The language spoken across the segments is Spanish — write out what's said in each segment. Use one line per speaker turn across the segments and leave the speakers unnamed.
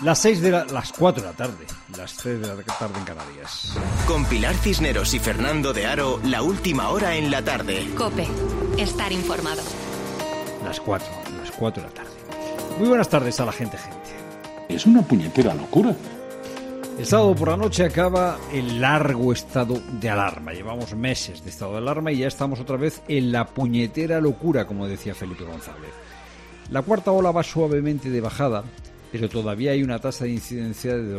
Las 4 de la tarde, las 3 de la tarde en Canarias.
Con Pilar Cisneros y Fernando de Aro, la última hora en la tarde.
COPE, estar informado.
Las 4 de la tarde. Muy buenas tardes a la gente.
Es una puñetera locura.
El sábado por la noche acaba el largo estado de alarma. Llevamos meses de estado de alarma y ya estamos otra vez en la puñetera locura, como decía Felipe González. La cuarta ola va suavemente de bajada, pero todavía hay una tasa de incidencia de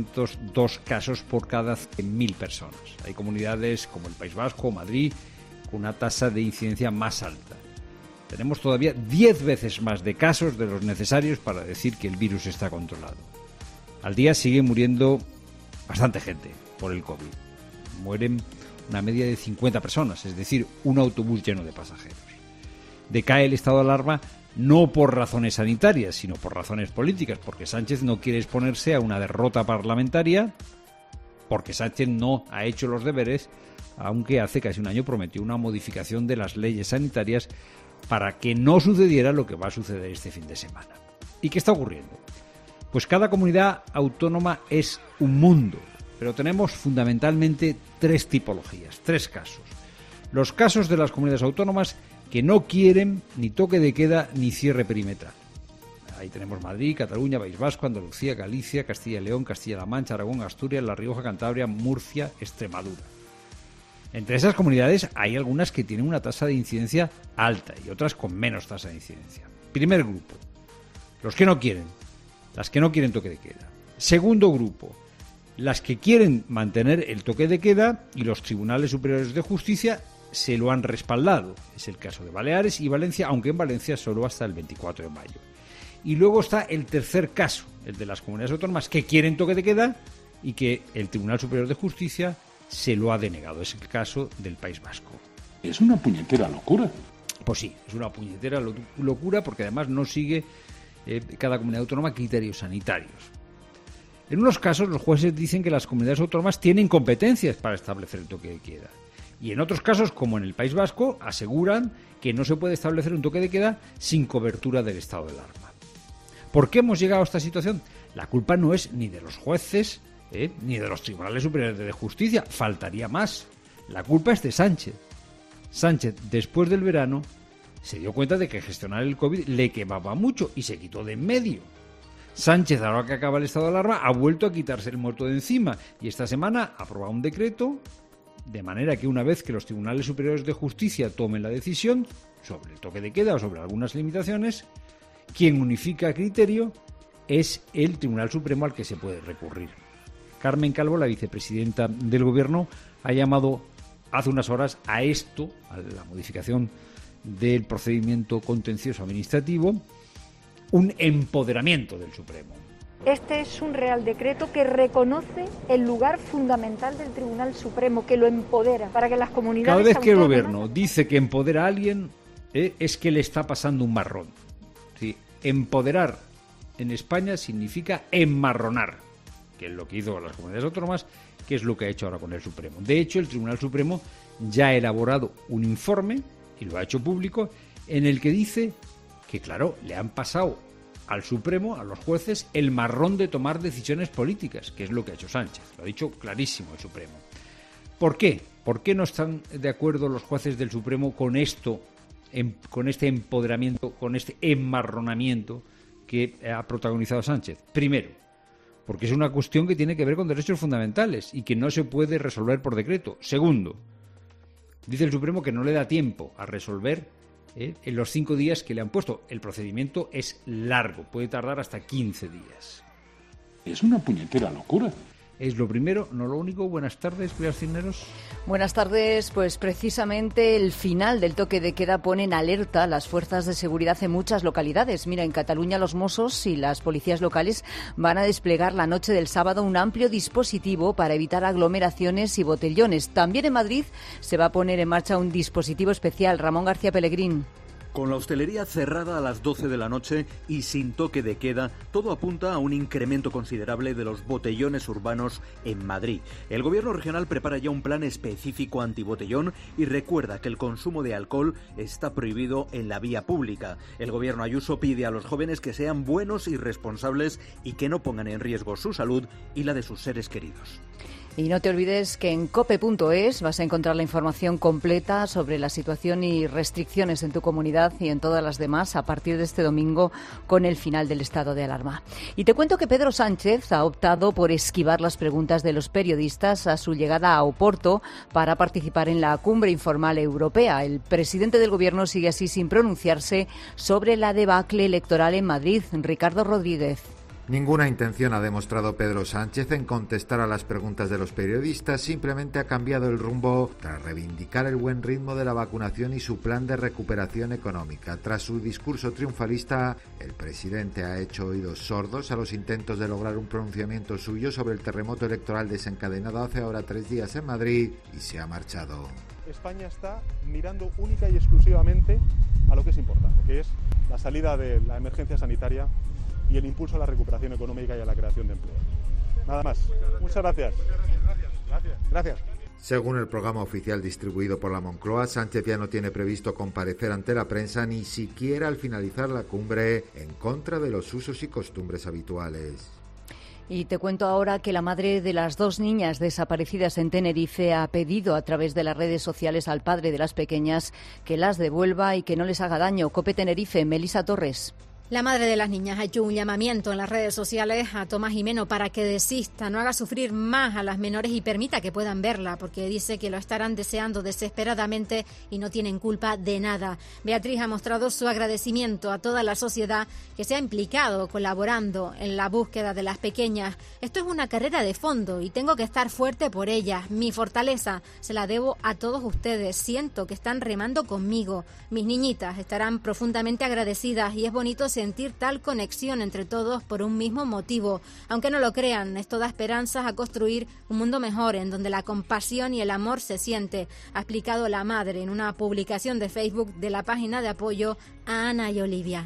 202 casos por cada 100.000 personas. Hay comunidades como el País Vasco o Madrid con una tasa de incidencia más alta. Tenemos todavía 10 veces más de casos de los necesarios para decir que el virus está controlado. Al día sigue muriendo bastante gente por el COVID. Mueren una media de 50 personas, es decir, un autobús lleno de pasajeros. Decae el estado de alarma no por razones sanitarias, sino por razones políticas, porque Sánchez no quiere exponerse a una derrota parlamentaria, porque Sánchez no ha hecho los deberes, aunque hace casi un año prometió una modificación de las leyes sanitarias para que no sucediera lo que va a suceder este fin de semana. ¿Y qué está ocurriendo? Pues cada comunidad autónoma es un mundo, pero tenemos fundamentalmente 3 tipologías, 3 casos. Los casos de las comunidades autónomas que no quieren ni toque de queda ni cierre perimetral. Ahí tenemos Madrid, Cataluña, País Vasco, Andalucía, Galicia, Castilla y León, Castilla-La Mancha, Aragón, Asturias, La Rioja, Cantabria, Murcia, Extremadura. Entre esas comunidades hay algunas que tienen una tasa de incidencia alta y otras con menos tasa de incidencia. Primer grupo, los que no quieren, las que no quieren toque de queda. Segundo grupo, las que quieren mantener el toque de queda y los tribunales superiores de justicia se lo han respaldado. Es el caso de Baleares y Valencia, aunque en Valencia solo hasta el 24 de mayo. Y luego está el tercer caso, el de las comunidades autónomas que quieren toque de queda y que el Tribunal Superior de Justicia se lo ha denegado. Es el caso del País Vasco.
Es una puñetera locura.
Pues sí, es una puñetera locura porque además no sigue cada comunidad autónoma criterios sanitarios. En unos casos los jueces dicen que las comunidades autónomas tienen competencias para establecer el toque de queda. Y en otros casos, como en el País Vasco, aseguran que no se puede establecer un toque de queda sin cobertura del estado de alarma. ¿Por qué hemos llegado a esta situación? La culpa no es ni de los jueces, ni de los tribunales superiores de justicia, faltaría más. La culpa es de Sánchez. Sánchez, después del verano, se dio cuenta de que gestionar el COVID le quemaba mucho y se quitó de en medio. Sánchez, ahora que acaba el estado de alarma, ha vuelto a quitarse el muerto de encima y esta semana ha aprobado un decreto de manera que una vez que los tribunales superiores de justicia tomen la decisión sobre el toque de queda o sobre algunas limitaciones, quien unifica criterio es el Tribunal Supremo al que se puede recurrir. Carmen Calvo, la vicepresidenta del Gobierno, ha llamado hace unas horas a esto, a la modificación del procedimiento contencioso administrativo, un empoderamiento del Supremo.
Este es un Real Decreto que reconoce el lugar fundamental del Tribunal Supremo, que lo empodera para que las comunidades
Cada vez que el
autónomas...
Gobierno dice que empodera a alguien, es que le está pasando un marrón. ¿Sí? Empoderar en España significa enmarronar, que es lo que hizo con las comunidades autónomas, que es lo que ha hecho ahora con el Supremo. De hecho, el Tribunal Supremo ya ha elaborado un informe, y lo ha hecho público, en el que dice que, claro, le han pasado al Supremo, a los jueces, el marrón de tomar decisiones políticas, que es lo que ha hecho Sánchez. Lo ha dicho clarísimo el Supremo. ¿Por qué? ¿Por qué no están de acuerdo los jueces del Supremo con esto, con este empoderamiento, con este enmarronamiento que ha protagonizado Sánchez? Primero, porque es una cuestión que tiene que ver con derechos fundamentales y que no se puede resolver por decreto. Segundo, dice el Supremo que no le da tiempo a resolver en los 5 días que le han puesto. El procedimiento es largo, puede tardar hasta 15 días.
Es una puñetera locura.
Es lo primero, no lo único. Buenas tardes, Pilar Cisneros.
Buenas tardes. Pues precisamente el final del toque de queda pone en alerta a las fuerzas de seguridad en muchas localidades. Mira, en Cataluña los Mossos y las policías locales van a desplegar la noche del sábado un amplio dispositivo para evitar aglomeraciones y botellones. También en Madrid se va a poner en marcha un dispositivo especial. Ramón García Pellegrín.
Con la hostelería cerrada a las 12 de la noche y sin toque de queda, todo apunta a un incremento considerable de los botellones urbanos en Madrid. El gobierno regional prepara ya un plan específico antibotellón y recuerda que el consumo de alcohol está prohibido en la vía pública. El gobierno Ayuso pide a los jóvenes que sean buenos y responsables y que no pongan en riesgo su salud y la de sus seres queridos.
Y no te olvides que en cope.es vas a encontrar la información completa sobre la situación y restricciones en tu comunidad y en todas las demás a partir de este domingo con el final del estado de alarma. Y te cuento que Pedro Sánchez ha optado por esquivar las preguntas de los periodistas a su llegada a Oporto para participar en la cumbre informal europea. El presidente del gobierno sigue así sin pronunciarse sobre la debacle electoral en Madrid. Ricardo Rodríguez.
Ninguna intención ha demostrado Pedro Sánchez en contestar a las preguntas de los periodistas, simplemente ha cambiado el rumbo tras reivindicar el buen ritmo de la vacunación y su plan de recuperación económica. Tras su discurso triunfalista, el presidente ha hecho oídos sordos a los intentos de lograr un pronunciamiento suyo sobre el terremoto electoral desencadenado hace ahora 3 días en Madrid y se ha marchado.
España está mirando única y exclusivamente a lo que es importante, que es la salida de la emergencia sanitaria y el impulso a la recuperación económica y a la creación de empleo. Nada más. Muchas gracias. Gracias.
Según el programa oficial distribuido por la Moncloa, Sánchez ya no tiene previsto comparecer ante la prensa ni siquiera al finalizar la cumbre en contra de los usos y costumbres habituales.
Y te cuento ahora que la madre de las 2 niñas desaparecidas en Tenerife ha pedido a través de las redes sociales al padre de las pequeñas que las devuelva y que no les haga daño. COPE Tenerife, Melisa Torres.
La madre de las niñas ha hecho un llamamiento en las redes sociales a Tomás Jimeno para que desista, no haga sufrir más a las menores y permita que puedan verla, porque dice que lo estarán deseando desesperadamente y no tienen culpa de nada. Beatriz ha mostrado su agradecimiento a toda la sociedad que se ha implicado colaborando en la búsqueda de las pequeñas. Esto es una carrera de fondo y tengo que estar fuerte por ellas. Mi fortaleza se la debo a todos ustedes. Siento que están remando conmigo. Mis niñitas estarán profundamente agradecidas y es bonito sentir tal conexión entre todos por un mismo motivo. Aunque no lo crean, esto da esperanzas a construir un mundo mejor en donde la compasión y el amor se siente, ha explicado la madre en una publicación de Facebook de la página de apoyo a Ana y Olivia.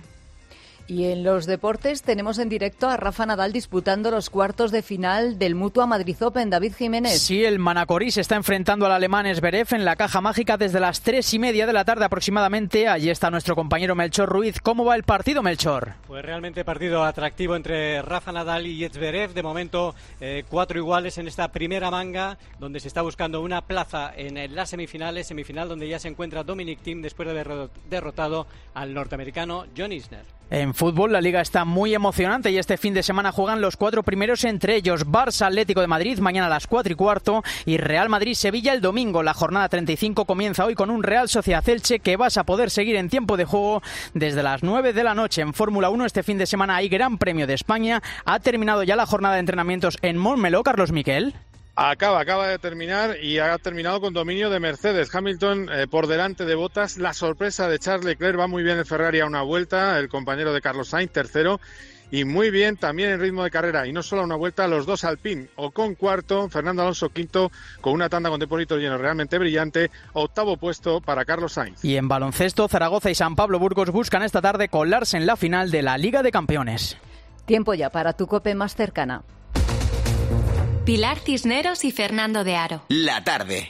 Y en los deportes tenemos en directo a Rafa Nadal disputando los cuartos de final del Mutua Madrid Open. David Jiménez.
Sí, el manacorí se está enfrentando al alemán Zverev en la caja mágica desde las 3:30 de la tarde aproximadamente. Allí está nuestro compañero Melchor Ruiz. ¿Cómo va el partido, Melchor?
Pues realmente partido atractivo entre Rafa Nadal y Zverev. De momento 4 iguales en esta primera manga, donde se está buscando una plaza en las semifinal donde ya se encuentra Dominic Thiem después de haber derrotado al norteamericano John Isner.
En fútbol, la Liga está muy emocionante y este fin de semana juegan los 4 primeros, entre ellos Barça Atlético de Madrid mañana a las 4:15 y Real Madrid-Sevilla el domingo. La jornada 35 comienza hoy con un Real Sociedad Elche que vas a poder seguir en tiempo de juego desde las 9 de la noche. En Fórmula 1 este fin de semana hay Gran Premio de España. Ha terminado ya la jornada de entrenamientos en Montmeló, Carlos Miquel.
Acaba de terminar y ha terminado con dominio de Mercedes. Hamilton por delante de Bottas. La sorpresa de Charles Leclerc, va muy bien el Ferrari a una vuelta, el compañero de Carlos Sainz, tercero. Y muy bien también en ritmo de carrera, y no solo a una vuelta, los 2 Alpine. Ocon cuarto, Fernando Alonso quinto, con una tanda con Tepolito lleno realmente brillante. 8º puesto para Carlos Sainz.
Y en baloncesto, Zaragoza y San Pablo Burgos buscan esta tarde colarse en la final de la Liga de Campeones.
Tiempo ya para tu COPE más cercana.
Pilar Cisneros y Fernando de Aro.
La tarde.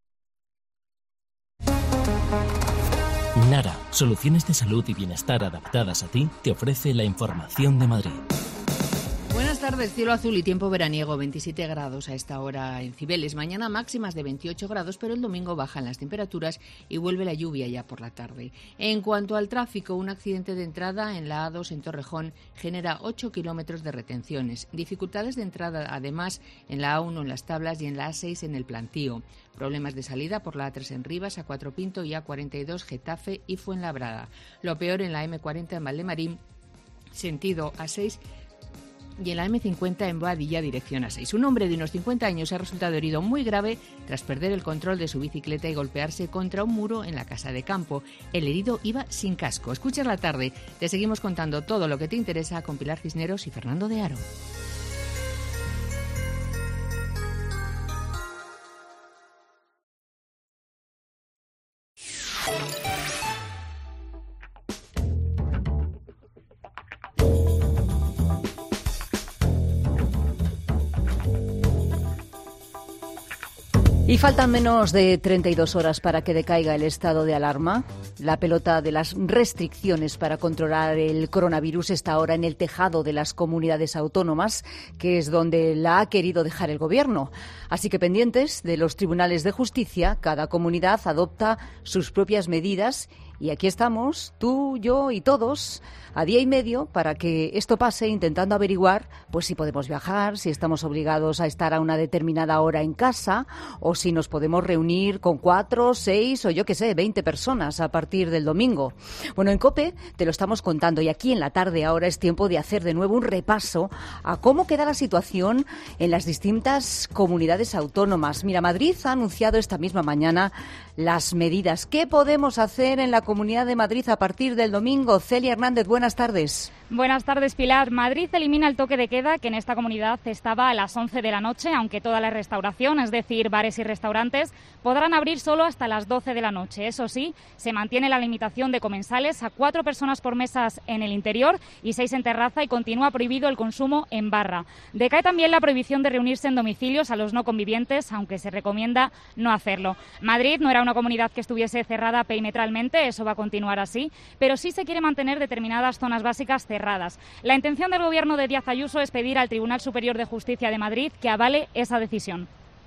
Nara, soluciones de salud y bienestar adaptadas a ti, te ofrece la información de Madrid.
Buenas tardes, cielo azul y tiempo veraniego, 27 grados a esta hora en Cibeles. Mañana máximas de 28 grados, pero el domingo bajan las temperaturas y vuelve la lluvia ya por la tarde. En cuanto al tráfico, un accidente de entrada en la A2 en Torrejón genera 8 kilómetros de retenciones. Dificultades de entrada, además, en la A1 en Las Tablas y en la A6 en el Plantío. Problemas de salida por la A3 en Rivas, A4 Pinto y A42 Getafe y Fuenlabrada. Lo peor en la M40 en Valdemarín, sentido A6, y en la M50 en Boadilla, dirección A6. Un hombre de unos 50 años ha resultado herido muy grave tras perder el control de su bicicleta y golpearse contra un muro en la casa de campo. El herido iba sin casco. Escuchas la tarde. Te seguimos contando todo lo que te interesa con Pilar Cisneros y Fernando de Aro.
Y faltan menos de 32 horas para que decaiga el estado de alarma. La pelota de las restricciones para controlar el coronavirus está ahora en el tejado de las comunidades autónomas, que es donde la ha querido dejar el Gobierno. Así que pendientes de los tribunales de justicia, cada comunidad adopta sus propias medidas. Y aquí estamos, tú, yo y todos, a día y medio para que esto pase, intentando averiguar pues si podemos viajar, si estamos obligados a estar a una determinada hora en casa o si nos podemos reunir con 4, 6 o yo qué sé, 20 personas a partir del domingo. Bueno, en COPE te lo estamos contando y aquí en la tarde ahora es tiempo de hacer de nuevo un repaso a cómo queda la situación en las distintas comunidades autónomas. Mira, Madrid ha anunciado esta misma mañana las medidas. ¿Qué podemos hacer en la Comunidad de Madrid a partir del domingo? Celia Hernández, buenas tardes.
Buenas tardes, Pilar. Madrid elimina el toque de queda, que en esta comunidad estaba a las 11 de la noche, aunque toda la restauración, es decir, bares y restaurantes, podrán abrir solo hasta las 12 de la noche. Eso sí, se mantiene la limitación de comensales a 4 personas por mesas en el interior y 6 en terraza y continúa prohibido el consumo en barra. Decae también la prohibición de reunirse en domicilios a los no convivientes, aunque se recomienda no hacerlo. Madrid no era una comunidad que estuviese cerrada perimetralmente, eso va a continuar así, pero sí se quiere mantener determinadas zonas básicas cerradas. La intención del Gobierno de Díaz Ayuso es pedir al Tribunal Superior de Justicia de Madrid que avale esa decisión.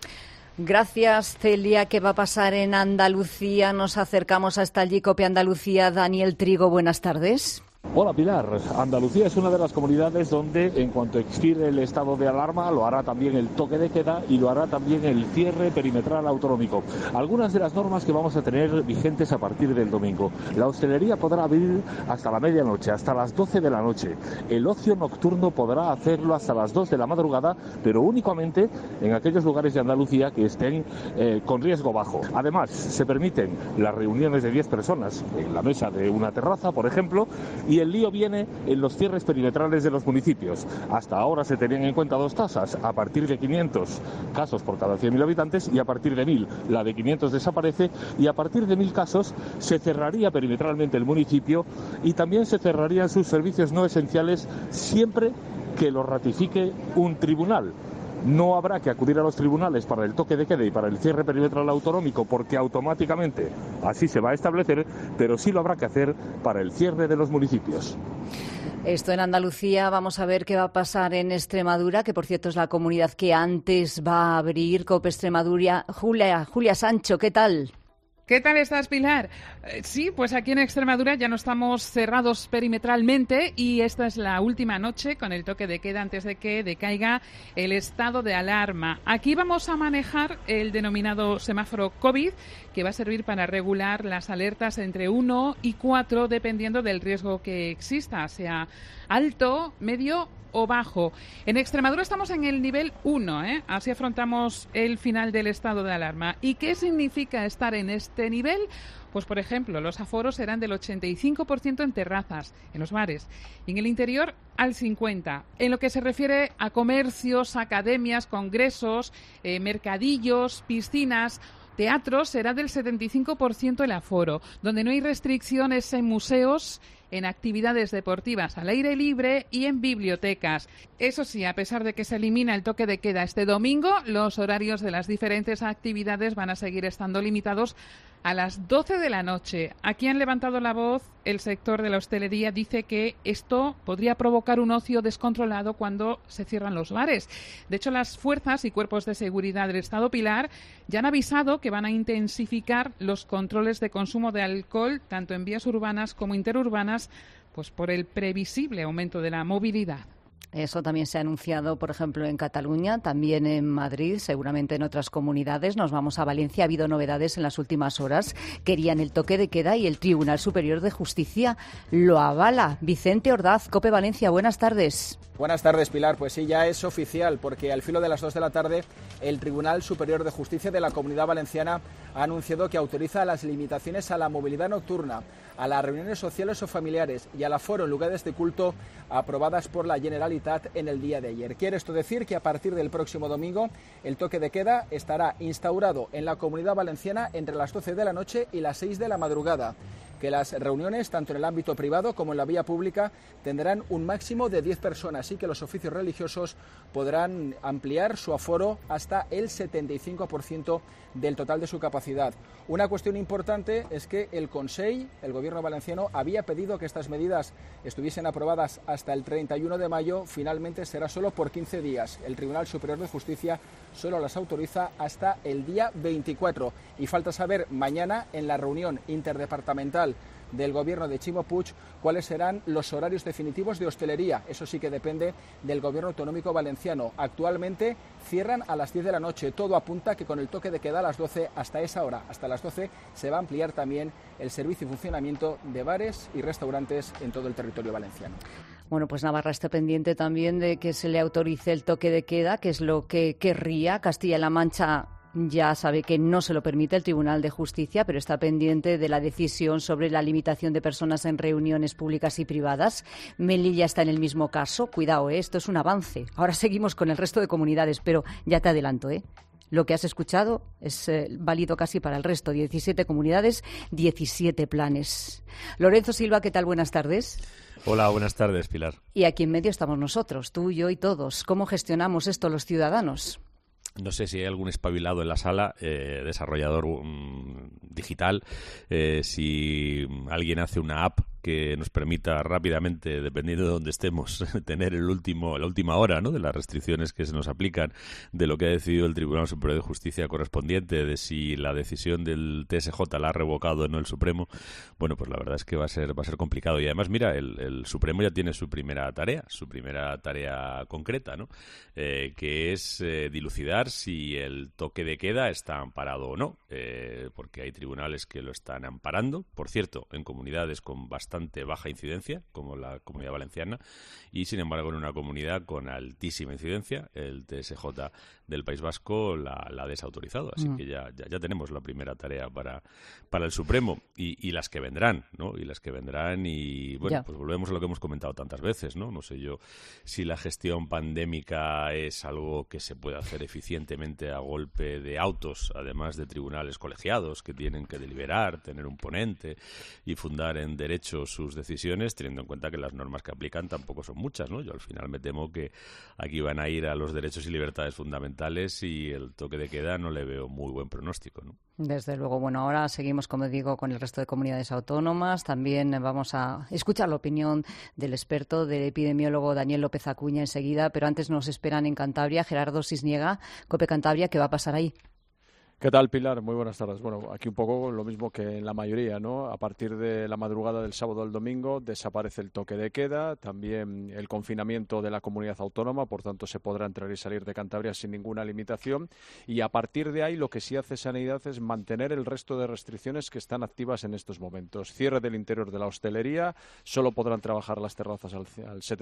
Gracias, Celia. ¿Qué va a pasar en Andalucía? Nos acercamos hasta allí, COPE Andalucía. Daniel Trigo, buenas tardes.
Hola Pilar, Andalucía es una de las comunidades donde en cuanto expire el estado de alarma lo hará también el toque de queda y lo hará también el cierre perimetral autonómico. Algunas de las normas que vamos a tener vigentes a partir del domingo. La hostelería podrá abrir hasta la medianoche, hasta las 12 de la noche. El ocio nocturno podrá hacerlo hasta las 2 de la madrugada, pero únicamente en aquellos lugares de Andalucía que estén con riesgo bajo. Además, se permiten las reuniones de 10 personas en la mesa de una terraza, por ejemplo, y el lío viene en los cierres perimetrales de los municipios. Hasta ahora se tenían en cuenta 2 tasas, a partir de 500 casos por cada 100.000 habitantes y a partir de 1.000. La de 500 desaparece y a partir de 1.000 casos se cerraría perimetralmente el municipio y también se cerrarían sus servicios no esenciales siempre que lo ratifique un tribunal. No habrá que acudir a los tribunales para el toque de queda y para el cierre perimetral autonómico porque automáticamente así se va a establecer, pero sí lo habrá que hacer para el cierre de los municipios.
Esto en Andalucía. Vamos a ver qué va a pasar en Extremadura, que por cierto es la comunidad que antes va a abrir COPE Extremadura. Julia Sancho, ¿qué tal?
¿Qué tal estás, Pilar? Sí, pues aquí en Extremadura ya no estamos cerrados perimetralmente y esta es la última noche con el toque de queda antes de que decaiga el estado de alarma. Aquí vamos a manejar el denominado semáforo COVID, que va a servir para regular las alertas entre 1 y 4 dependiendo del riesgo que exista, sea alto, medio o bajo. En Extremadura estamos en el nivel 1, así afrontamos el final del estado de alarma. ¿Y qué significa estar en este nivel? Pues, por ejemplo, los aforos serán del 85% en terrazas, en los bares, y en el interior al 50%. En lo que se refiere a comercios, academias, congresos, mercadillos, piscinas, teatros, será del 75% el aforo. Donde no hay restricciones en museos, en actividades deportivas al aire libre y en bibliotecas. Eso sí, a pesar de que se elimina el toque de queda este domingo, los horarios de las diferentes actividades van a seguir estando limitados a las 12 de la noche. Aquí han levantado la voz el sector de la hostelería. Dice que esto podría provocar un ocio descontrolado cuando se cierran los bares. De hecho, las fuerzas y cuerpos de seguridad del Estado, Pilar, ya han avisado que van a intensificar los controles de consumo de alcohol, tanto en vías urbanas como interurbanas, pues por el previsible aumento de la movilidad.
Eso también se ha anunciado, por ejemplo, en Cataluña, también en Madrid, seguramente en otras comunidades. Nos vamos a Valencia. Ha habido novedades en las últimas horas. Querían el toque de queda y el Tribunal Superior de Justicia lo avala. Vicente Ordaz, COPE Valencia, buenas tardes.
Buenas tardes, Pilar. Pues sí, ya es oficial, porque al filo de las 2 de la tarde el Tribunal Superior de Justicia de la Comunidad Valenciana ha anunciado que autoriza las limitaciones a la movilidad nocturna, a las reuniones sociales o familiares y al aforo en lugares de culto aprobadas por la Generalitat en el día de ayer. Quiere esto decir que a partir del próximo domingo el toque de queda estará instaurado en la Comunidad Valenciana entre las 12 de la noche y las 6 de la madrugada. que las reuniones, tanto en el ámbito privado como en la vía pública, tendrán un máximo de 10 personas y que los oficios religiosos podrán ampliar su aforo hasta el 75% del total de su capacidad. Una cuestión importante es que el Consell, el Gobierno valenciano, había pedido que estas medidas estuviesen aprobadas hasta el 31 de mayo. Finalmente será solo por 15 días. El Tribunal Superior de Justicia solo las autoriza hasta el día 24. Y falta saber mañana, en la reunión interdepartamental del Gobierno de Ximo Puig, cuáles serán los horarios definitivos de hostelería. Eso sí que depende del Gobierno autonómico valenciano. Actualmente cierran a las 10 de la noche. Todo apunta que con el toque de queda a las 12, hasta esa hora, hasta las 12, se va a ampliar también el servicio y funcionamiento de bares y restaurantes en todo el territorio valenciano.
Bueno, pues Navarra está pendiente también de que se le autorice el toque de queda, que es lo que querría. Castilla-La Mancha ya sabe que no se lo permite el Tribunal de Justicia, pero está pendiente de la decisión sobre la limitación de personas en reuniones públicas y privadas. Melilla está en el mismo caso. Cuidado, esto es un avance. Ahora seguimos con el resto de comunidades, pero ya te adelanto, lo que has escuchado es válido casi para el resto. 17 comunidades, 17 planes. Lorenzo Silva, ¿qué tal? Buenas tardes.
Hola, buenas tardes, Pilar.
Y aquí en medio estamos nosotros, tú, yo y todos. ¿Cómo gestionamos esto los ciudadanos?
No sé si hay algún espabilado en la sala, desarrollador digital, si alguien hace una app que nos permita rápidamente, dependiendo de dónde estemos, tener la última hora, ¿no?, de las restricciones que se nos aplican, de lo que ha decidido el Tribunal Superior de Justicia correspondiente, de si la decisión del TSJ la ha revocado o no el Supremo. Bueno, pues la verdad es que va a ser complicado. Y además, mira, el Supremo ya tiene su primera tarea concreta, ¿no?, que es dilucidar si el toque de queda está amparado o no, porque hay tribunales que lo están amparando, por cierto, en comunidades con bastante baja incidencia, como la Comunidad Valenciana, y sin embargo en una comunidad con altísima incidencia, el TSJ del País Vasco la ha desautorizado. Así que ya tenemos la primera tarea para el Supremo y las que vendrán, ¿no? Y bueno, pues volvemos a lo que hemos comentado tantas veces, ¿no? No sé yo si la gestión pandémica es algo que se puede hacer eficientemente a golpe de autos, además de tribunales colegiados que tienen que deliberar, tener un ponente y fundar en derecho sus decisiones, teniendo en cuenta que las normas que aplican tampoco son muchas, ¿no? Yo al final me temo que aquí van a ir a los derechos y libertades fundamentales y el toque de queda no le veo muy buen pronóstico, ¿no?
Desde luego. Bueno, ahora seguimos, como digo, con el resto de comunidades autónomas. También vamos a escuchar la opinión del experto, del epidemiólogo Daniel López Acuña enseguida, pero antes nos esperan en Cantabria Gerardo Sisniega, COPE Cantabria. ¿Qué va a pasar ahí?
¿Qué tal, Pilar? Muy buenas tardes. Bueno, aquí un poco lo mismo que en la mayoría, ¿no? A partir de la madrugada del sábado al domingo desaparece el toque de queda, también el confinamiento de la comunidad autónoma, por tanto se podrá entrar y salir de Cantabria sin ninguna limitación, y a partir de ahí lo que sí hace Sanidad es mantener el resto de restricciones que están activas en estos momentos. Cierre del interior de la hostelería, solo podrán trabajar las terrazas al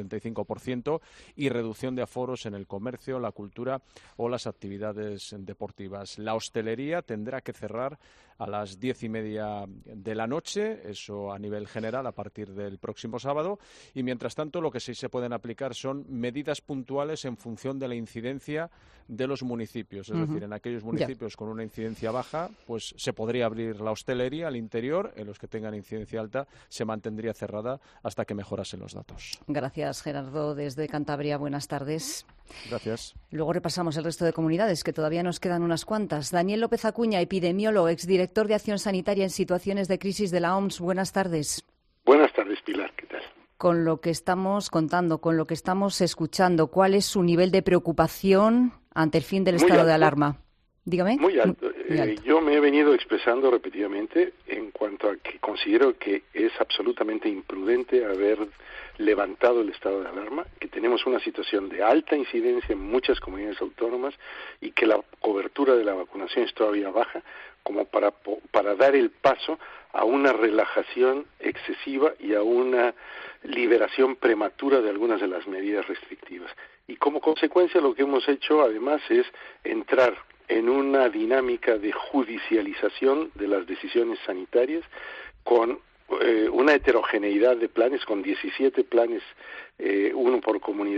75% y reducción de aforos en el comercio, la cultura o las actividades deportivas. La hostelería tendrá que cerrar a las 10:30 de la noche, eso a nivel general a partir del próximo sábado, y mientras tanto lo que sí se pueden aplicar son medidas puntuales en función de la incidencia de los municipios, es decir, en aquellos municipios con una incidencia baja, pues se podría abrir la hostelería al interior, en los que tengan incidencia alta se mantendría cerrada hasta que mejorasen los datos.
Gracias, Gerardo, desde Cantabria. Buenas tardes.
Gracias.
Luego repasamos el resto de comunidades, que todavía nos quedan unas cuantas. Daniel López Acuña, epidemiólogo, exdirector de Acción Sanitaria en Situaciones de Crisis de la OMS. Buenas tardes.
Buenas tardes, Pilar. ¿Qué tal?
Con lo que estamos contando, con lo que estamos escuchando, ¿cuál es su nivel de preocupación ante el fin del estado de alarma? Dígame.
Muy alto. Yo me he venido expresando repetidamente en cuanto a que considero que es absolutamente imprudente haber levantado el estado de alarma, que tenemos una situación de alta incidencia en muchas comunidades autónomas y que la cobertura de la vacunación es todavía baja, como para dar el paso a una relajación excesiva y a una liberación prematura de algunas de las medidas restrictivas. Y como consecuencia lo que hemos hecho además es entrar en una dinámica de judicialización de las decisiones sanitarias con una heterogeneidad de planes, con 17 planes, uno por comunidad,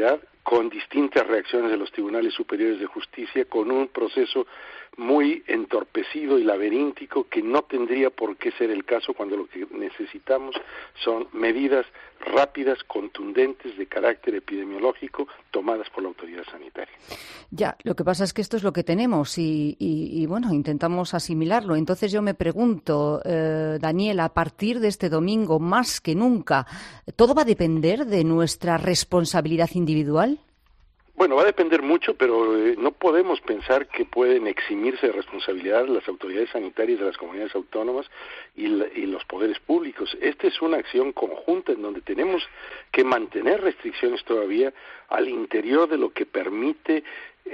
con distintas reacciones de los tribunales superiores de justicia, con un proceso muy entorpecido y laberíntico que no tendría por qué ser el caso cuando lo que necesitamos son medidas rápidas, contundentes, de carácter epidemiológico, tomadas por la autoridad sanitaria.
Ya, lo que pasa es que esto es lo que tenemos y bueno, intentamos asimilarlo. Entonces yo me pregunto, Daniel, a partir de este domingo, más que nunca, ¿todo va a depender de nuestra responsabilidad individual?
Bueno, va a depender mucho, pero no podemos pensar que pueden eximirse de responsabilidad las autoridades sanitarias de las comunidades autónomas y los poderes públicos. Esta es una acción conjunta en donde tenemos que mantener restricciones todavía al interior de lo que permite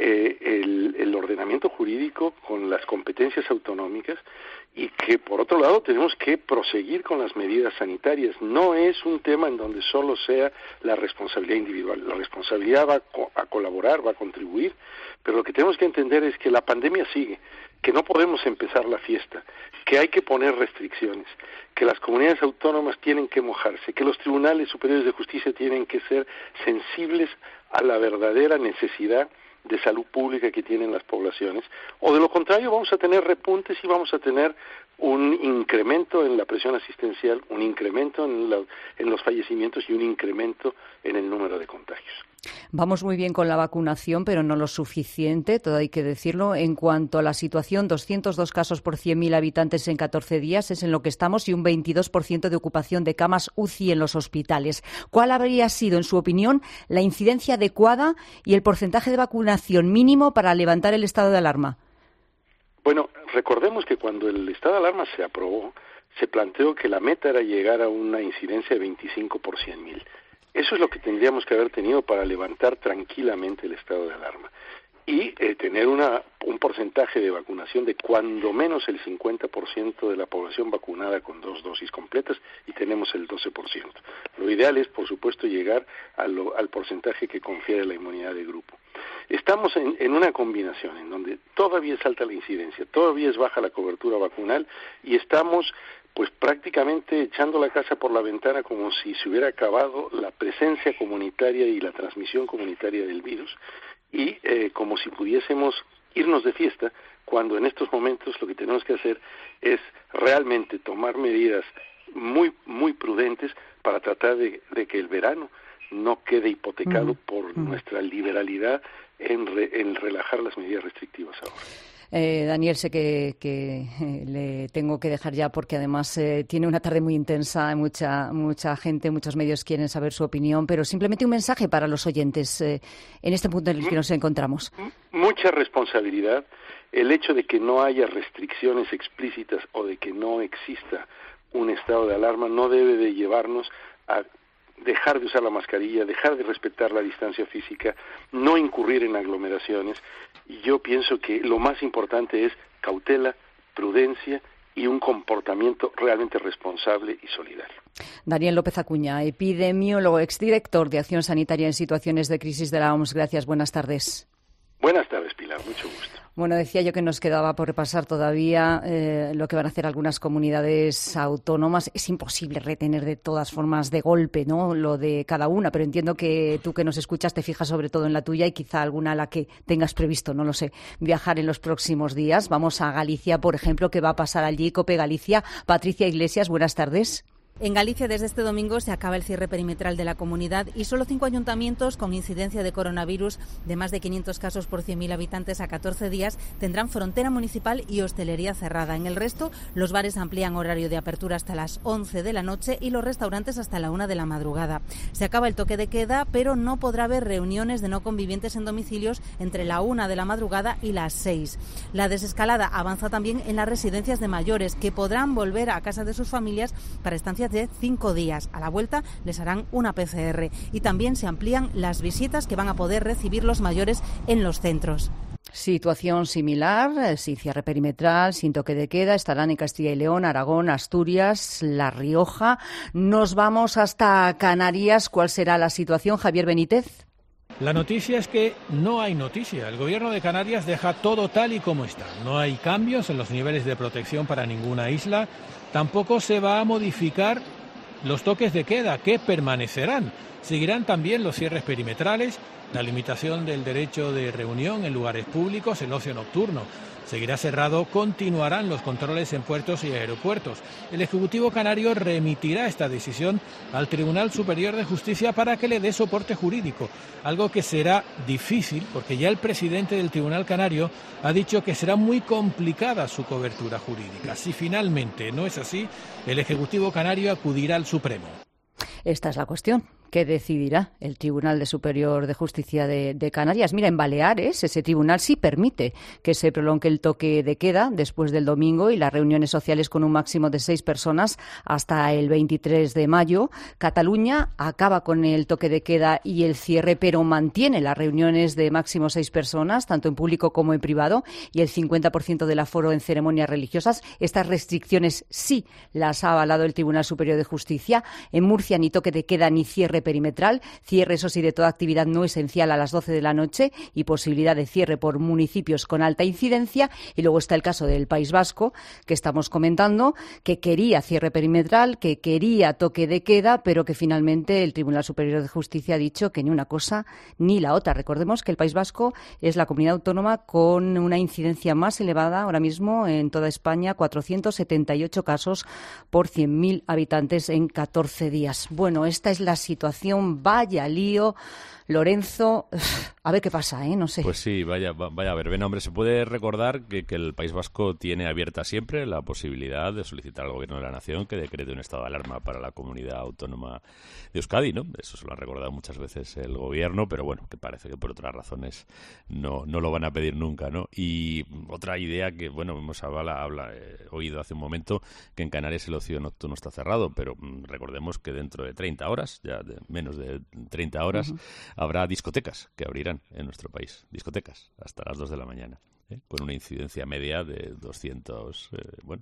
el ordenamiento jurídico con las competencias autonómicas, y que por otro lado tenemos que proseguir con las medidas sanitarias. No es un tema en donde solo sea la responsabilidad individual. La responsabilidad va a colaborar, va a contribuir, pero lo que tenemos que entender es que la pandemia sigue, que no podemos empezar la fiesta, que hay que poner restricciones, que las comunidades autónomas tienen que mojarse, que los tribunales superiores de justicia tienen que ser sensibles a la verdadera necesidad de salud pública que tienen las poblaciones, o de lo contrario vamos a tener repuntes y vamos a tener un incremento en la presión asistencial, un incremento en los fallecimientos y un incremento en el número de contagios.
Vamos muy bien con la vacunación, pero no lo suficiente, todo hay que decirlo. En cuanto a la situación, 202 casos por 100.000 habitantes en 14 días es en lo que estamos y un 22% de ocupación de camas UCI en los hospitales. ¿Cuál habría sido, en su opinión, la incidencia adecuada y el porcentaje de vacunación mínimo para levantar el estado de alarma?
Bueno, recordemos que cuando el estado de alarma se aprobó, se planteó que la meta era llegar a una incidencia de 25 por 100.000. Eso es lo que tendríamos que haber tenido para levantar tranquilamente el estado de alarma y tener un porcentaje de vacunación de cuando menos el 50% de la población vacunada con 2 dosis completas, y tenemos el 12%. Lo ideal es, por supuesto, llegar al porcentaje que confiere la inmunidad de grupo. Estamos en una combinación en donde todavía es alta la incidencia, todavía es baja la cobertura vacunal y estamos pues prácticamente echando la casa por la ventana como si se hubiera acabado la presencia comunitaria y la transmisión comunitaria del virus y como si pudiésemos irnos de fiesta, cuando en estos momentos lo que tenemos que hacer es realmente tomar medidas muy, muy prudentes para tratar de que el verano no quede hipotecado por nuestra liberalidad en relajar las medidas restrictivas ahora.
Daniel, sé que le tengo que dejar ya porque además tiene una tarde muy intensa, mucha gente, muchos medios quieren saber su opinión, pero simplemente un mensaje para los oyentes en este punto en el que nos encontramos.
Mucha responsabilidad. El hecho de que no haya restricciones explícitas o de que no exista un estado de alarma no debe de llevarnos a dejar de usar la mascarilla, dejar de respetar la distancia física, no incurrir en aglomeraciones. Y yo pienso que lo más importante es cautela, prudencia y un comportamiento realmente responsable y solidario.
Daniel López Acuña, epidemiólogo, exdirector de Acción Sanitaria en Situaciones de Crisis de la OMS. Gracias, buenas tardes.
Buenas tardes, Pilar, mucho gusto.
Bueno, decía yo que nos quedaba por repasar todavía lo que van a hacer algunas comunidades autónomas. Es imposible retener de todas formas de golpe, ¿no?, lo de cada una, pero entiendo que tú que nos escuchas te fijas sobre todo en la tuya y quizá alguna a la que tengas previsto, no lo sé, viajar en los próximos días. Vamos a Galicia, por ejemplo, ¿qué va a pasar allí? COPE Galicia. Patricia Iglesias, buenas tardes.
En Galicia, desde este domingo, se acaba el cierre perimetral de la comunidad y solo 5 ayuntamientos con incidencia de coronavirus de más de 500 casos por 100.000 habitantes a 14 días tendrán frontera municipal y hostelería cerrada. En el resto, los bares amplían horario de apertura hasta las 11 de la noche y los restaurantes hasta la 1 de la madrugada. Se acaba el toque de queda, pero no podrá haber reuniones de no convivientes en domicilios entre la 1 de la madrugada y las 6. La desescalada avanza también en las residencias de mayores, que podrán volver a casa de sus familias para estancias de 5 días. A la vuelta les harán una PCR y también se amplían las visitas que van a poder recibir los mayores en los centros.
Situación similar, sin cierre perimetral, sin toque de queda, estarán en Castilla y León, Aragón, Asturias, La Rioja. Nos vamos hasta Canarias. ¿Cuál será la situación, Javier Benítez?
La noticia es que no hay noticia. El gobierno de Canarias deja todo tal y como está. No hay cambios en los niveles de protección para ninguna isla. Tampoco se va a modificar los toques de queda, que permanecerán. Seguirán también los cierres perimetrales la limitación del derecho de reunión en lugares públicos, el ocio nocturno. Seguirá cerrado, continuarán los controles en puertos y aeropuertos. El Ejecutivo canario remitirá esta decisión al Tribunal Superior de Justicia para que le dé soporte jurídico, algo que será difícil porque ya el presidente del Tribunal Canario ha dicho que será muy complicada su cobertura jurídica. Si finalmente no es así, el Ejecutivo canario acudirá al Supremo.
Esta es la cuestión. ¿Qué decidirá el Tribunal Superior de Justicia de Canarias? Mira, en Baleares ese tribunal sí permite que se prolongue el toque de queda después del domingo y las reuniones sociales con un máximo de 6 personas hasta el 23 de mayo. Cataluña acaba con el toque de queda y el cierre, pero mantiene las reuniones de máximo 6 personas, tanto en público como en privado, y el 50% del aforo en ceremonias religiosas. Estas restricciones sí las ha avalado el Tribunal Superior de Justicia. En Murcia ni toque de queda ni cierre perimetral, cierre eso sí de toda actividad no esencial a las 12 de la noche y posibilidad de cierre por municipios con alta incidencia. Y luego está el caso del País Vasco, que estamos comentando, que quería cierre perimetral, que quería toque de queda, pero que finalmente el Tribunal Superior de Justicia ha dicho que ni una cosa ni la otra. Recordemos que el País Vasco es la comunidad autónoma con una incidencia más elevada ahora mismo en toda España, 478 casos por 100.000 habitantes en 14 días. Bueno, esta es la situación. Vaya lío, Lorenzo, a ver qué pasa, no sé.
Pues sí, vaya a ver. Ven, hombre, se puede recordar que el País Vasco tiene abierta siempre la posibilidad de solicitar al Gobierno de la Nación que decrete un estado de alarma para la comunidad autónoma de Euskadi, ¿no? Eso se lo ha recordado muchas veces el Gobierno, pero bueno, que parece que por otras razones no lo van a pedir nunca, ¿no? Y otra idea que, bueno, hemos oído hace un momento que en Canarias el ocio nocturno está cerrado, pero recordemos que dentro de 30 horas, ya de menos de 30 horas, habrá discotecas que abrirán en nuestro país. Discotecas hasta las 2 de la mañana. Con una incidencia media de 200,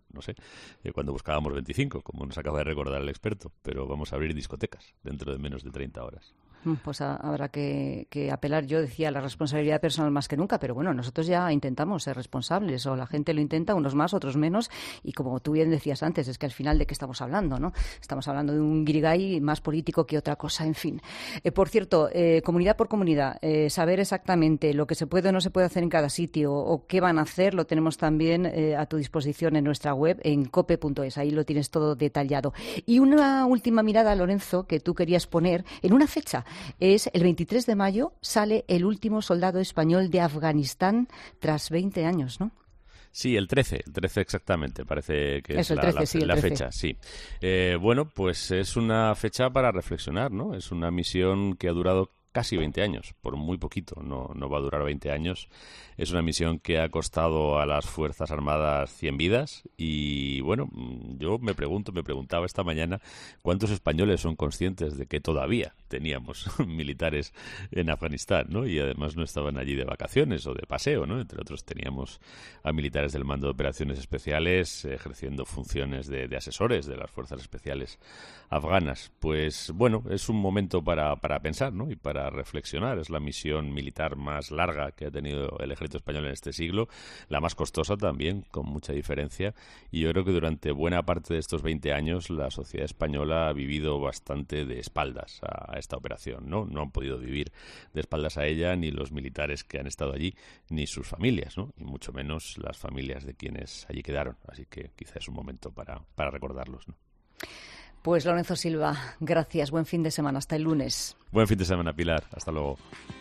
cuando buscábamos 25, como nos acaba de recordar el experto, pero vamos a abrir discotecas dentro de menos de 30 horas.
Pues habrá que apelar, yo decía, a la responsabilidad personal más que nunca, pero bueno, nosotros ya intentamos ser responsables, o la gente lo intenta, unos más, otros menos, y como tú bien decías antes, es que al final de qué estamos hablando, ¿no? Estamos hablando de un guirigay más político que otra cosa, en fin. Por cierto, comunidad por comunidad, saber exactamente lo que se puede o no se puede hacer en cada sitio, o qué van a hacer, lo tenemos también a tu disposición en nuestra web, en cope.es, ahí lo tienes todo detallado. Y una última mirada, Lorenzo, que tú querías poner en una fecha. Es el 23 de mayo, sale el último soldado español de Afganistán tras 20 años, ¿no?
Sí, el 13 exactamente, parece que
eso,
es la
13.
fecha, sí. Bueno, pues es una fecha para reflexionar, ¿no? Es una misión que ha durado casi 20 años, por muy poquito, no va a durar 20 años. Es una misión que ha costado a las Fuerzas Armadas 100 vidas y, bueno, yo me preguntaba esta mañana cuántos españoles son conscientes de que todavía teníamos militares en Afganistán, ¿no? Y además no estaban allí de vacaciones o de paseo, ¿no? Entre otros teníamos a militares del Mando de Operaciones Especiales ejerciendo funciones de asesores de las Fuerzas Especiales afganas. Pues, bueno, es un momento para pensar, ¿no? Y para reflexionar. Es la misión militar más larga que ha tenido el ejército español en este siglo, la más costosa también, con mucha diferencia, y yo creo que durante buena parte de estos 20 años la sociedad española ha vivido bastante de espaldas a esta operación, ¿no? No han podido vivir de espaldas a ella ni los militares que han estado allí, ni sus familias, ¿no? Y mucho menos las familias de quienes allí quedaron, así que quizá es un momento para recordarlos, ¿no?
Pues Lorenzo Silva, gracias, buen fin de semana, hasta el lunes.
Buen fin de semana, Pilar, hasta luego.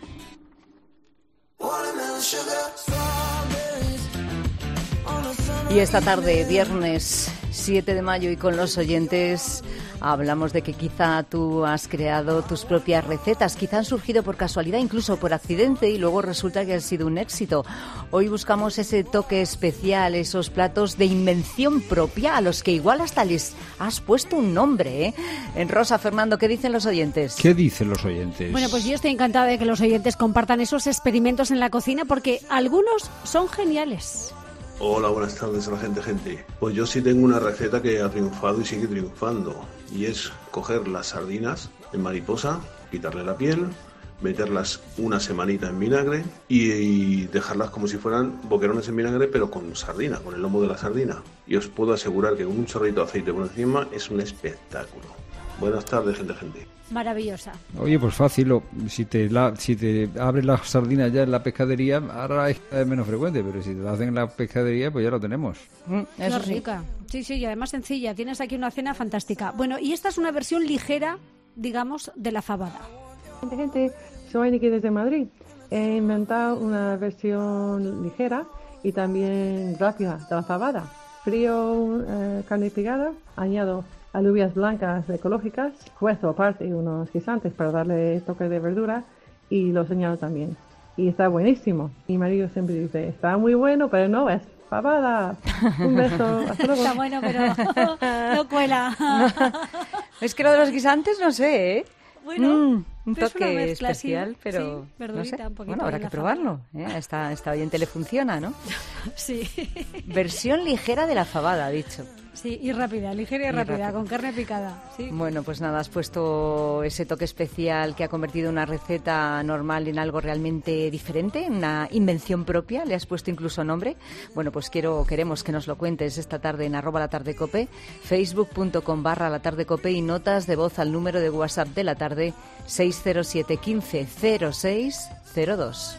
Y esta tarde, viernes 7 de mayo, y con los oyentes hablamos de que quizá tú has creado tus propias recetas, quizá han surgido por casualidad, incluso por accidente, y luego resulta que han sido un éxito. Hoy buscamos ese toque especial, esos platos de invención propia a los que igual hasta les has puesto un nombre, ¿eh? En Rosa, Fernando, ¿qué dicen los oyentes?
¿Qué dicen los oyentes?
Bueno, pues yo estoy encantada de que los oyentes compartan esos experimentos en la cocina porque algunos son geniales.
Hola, buenas tardes a la gente. Pues yo sí tengo una receta que ha triunfado y sigue triunfando, y es coger las sardinas en mariposa, quitarle la piel, meterlas una semanita en vinagre y dejarlas como si fueran boquerones en vinagre, pero con sardina, con el lomo de la sardina. Y os puedo asegurar que con un chorrito de aceite por encima es un espectáculo. Buenas tardes, gente.
Maravillosa.
Oye, pues fácil, si te abres las sardinas ya en la pescadería, ahora es menos frecuente, pero si te la hacen en la pescadería, pues ya lo tenemos.
Es rica. Sí, y además sencilla. Tienes aquí una cena fantástica. Bueno, y esta es una versión ligera, digamos, de la fabada.
Gente, soy Niki desde Madrid. He inventado una versión ligera y también rápida de la fabada. Frío carne picada, añado alubias blancas ecológicas, cuezo aparte unos guisantes para darle toque de verdura y los añado también. Y está buenísimo. Mi marido siempre dice, está muy bueno, pero no es fabada. Un beso. Hasta luego.
Está bueno, pero no cuela.
Es que lo de los guisantes no sé, ¿eh?
Bueno,
un toque
mezcla,
especial,
sí,
pero
sí, verdurita,
no sé.
un poquito.
Bueno, habrá que probarlo. Esta oyente le funciona, ¿no?
Sí.
Versión ligera de la fabada, ha dicho.
Sí, y rápida, ligera y rápida, con carne picada. Sí.
Bueno, pues nada, has puesto ese toque especial que ha convertido una receta normal en algo realmente diferente, una invención propia, le has puesto incluso nombre. Bueno, pues queremos que nos lo cuentes esta tarde en @latardecope, facebook.com/latardecope y notas de voz al número de WhatsApp de la tarde 607 15 06 02.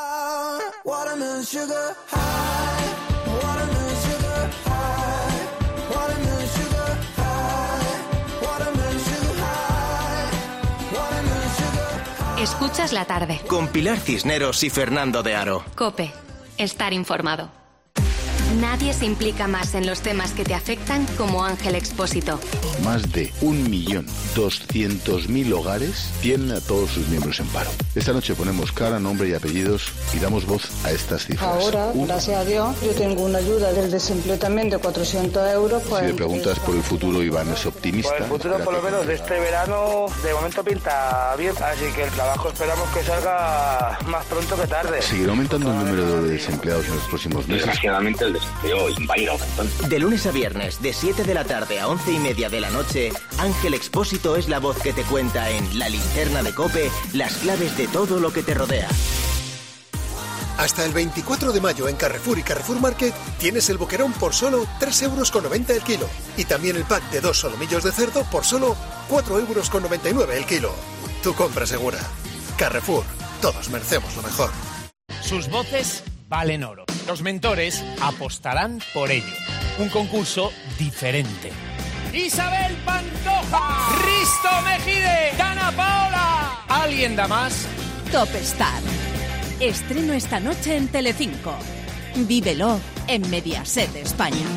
Escuchas la tarde.
Con Pilar Cisneros y Fernando de Aro.
COPE. Estar informado. Nadie se implica más en los temas que te afectan como Ángel Expósito.
Más de 1.200.000 hogares tienen a todos sus miembros en paro. Esta noche ponemos cara, nombre y apellidos y damos voz a estas cifras.
Ahora, gracias a Dios, yo tengo una ayuda del desempleo también de 400 euros. Pues,
si le preguntas por el futuro, Iván es optimista.
Pues el futuro, por lo menos, de este verano, de momento pinta bien. Así que el trabajo esperamos que salga más pronto que tarde.
¿Seguirá aumentando el número de desempleados en los próximos meses?
Desgraciadamente, el desempleo va a ir aumentando.
De lunes a viernes, de 7 de la tarde a 11:30 de la noche, Ángel Expósito es la voz que te cuenta en La Linterna de COPE las claves de todo lo que te rodea.
Hasta el 24 de mayo en Carrefour y Carrefour Market tienes el boquerón por solo 3,90 € el kilo. Y también el pack de 2 solomillos de cerdo por solo 4,99 € el kilo. Tu compra segura. Carrefour. Todos merecemos lo mejor.
Sus voces valen oro. Los mentores apostarán por ello. Un concurso diferente. Isabel Pantoja, Risto Mejide, Dana Paola. ¿Alguien da más?
Top Star. Estreno esta noche en Telecinco. Vívelo en Mediaset España.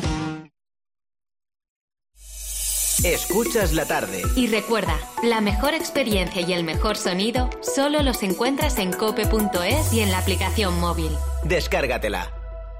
Escuchas la tarde.
Y recuerda, la mejor experiencia y el mejor sonido solo los encuentras en cope.es y en la aplicación móvil.
Descárgatela.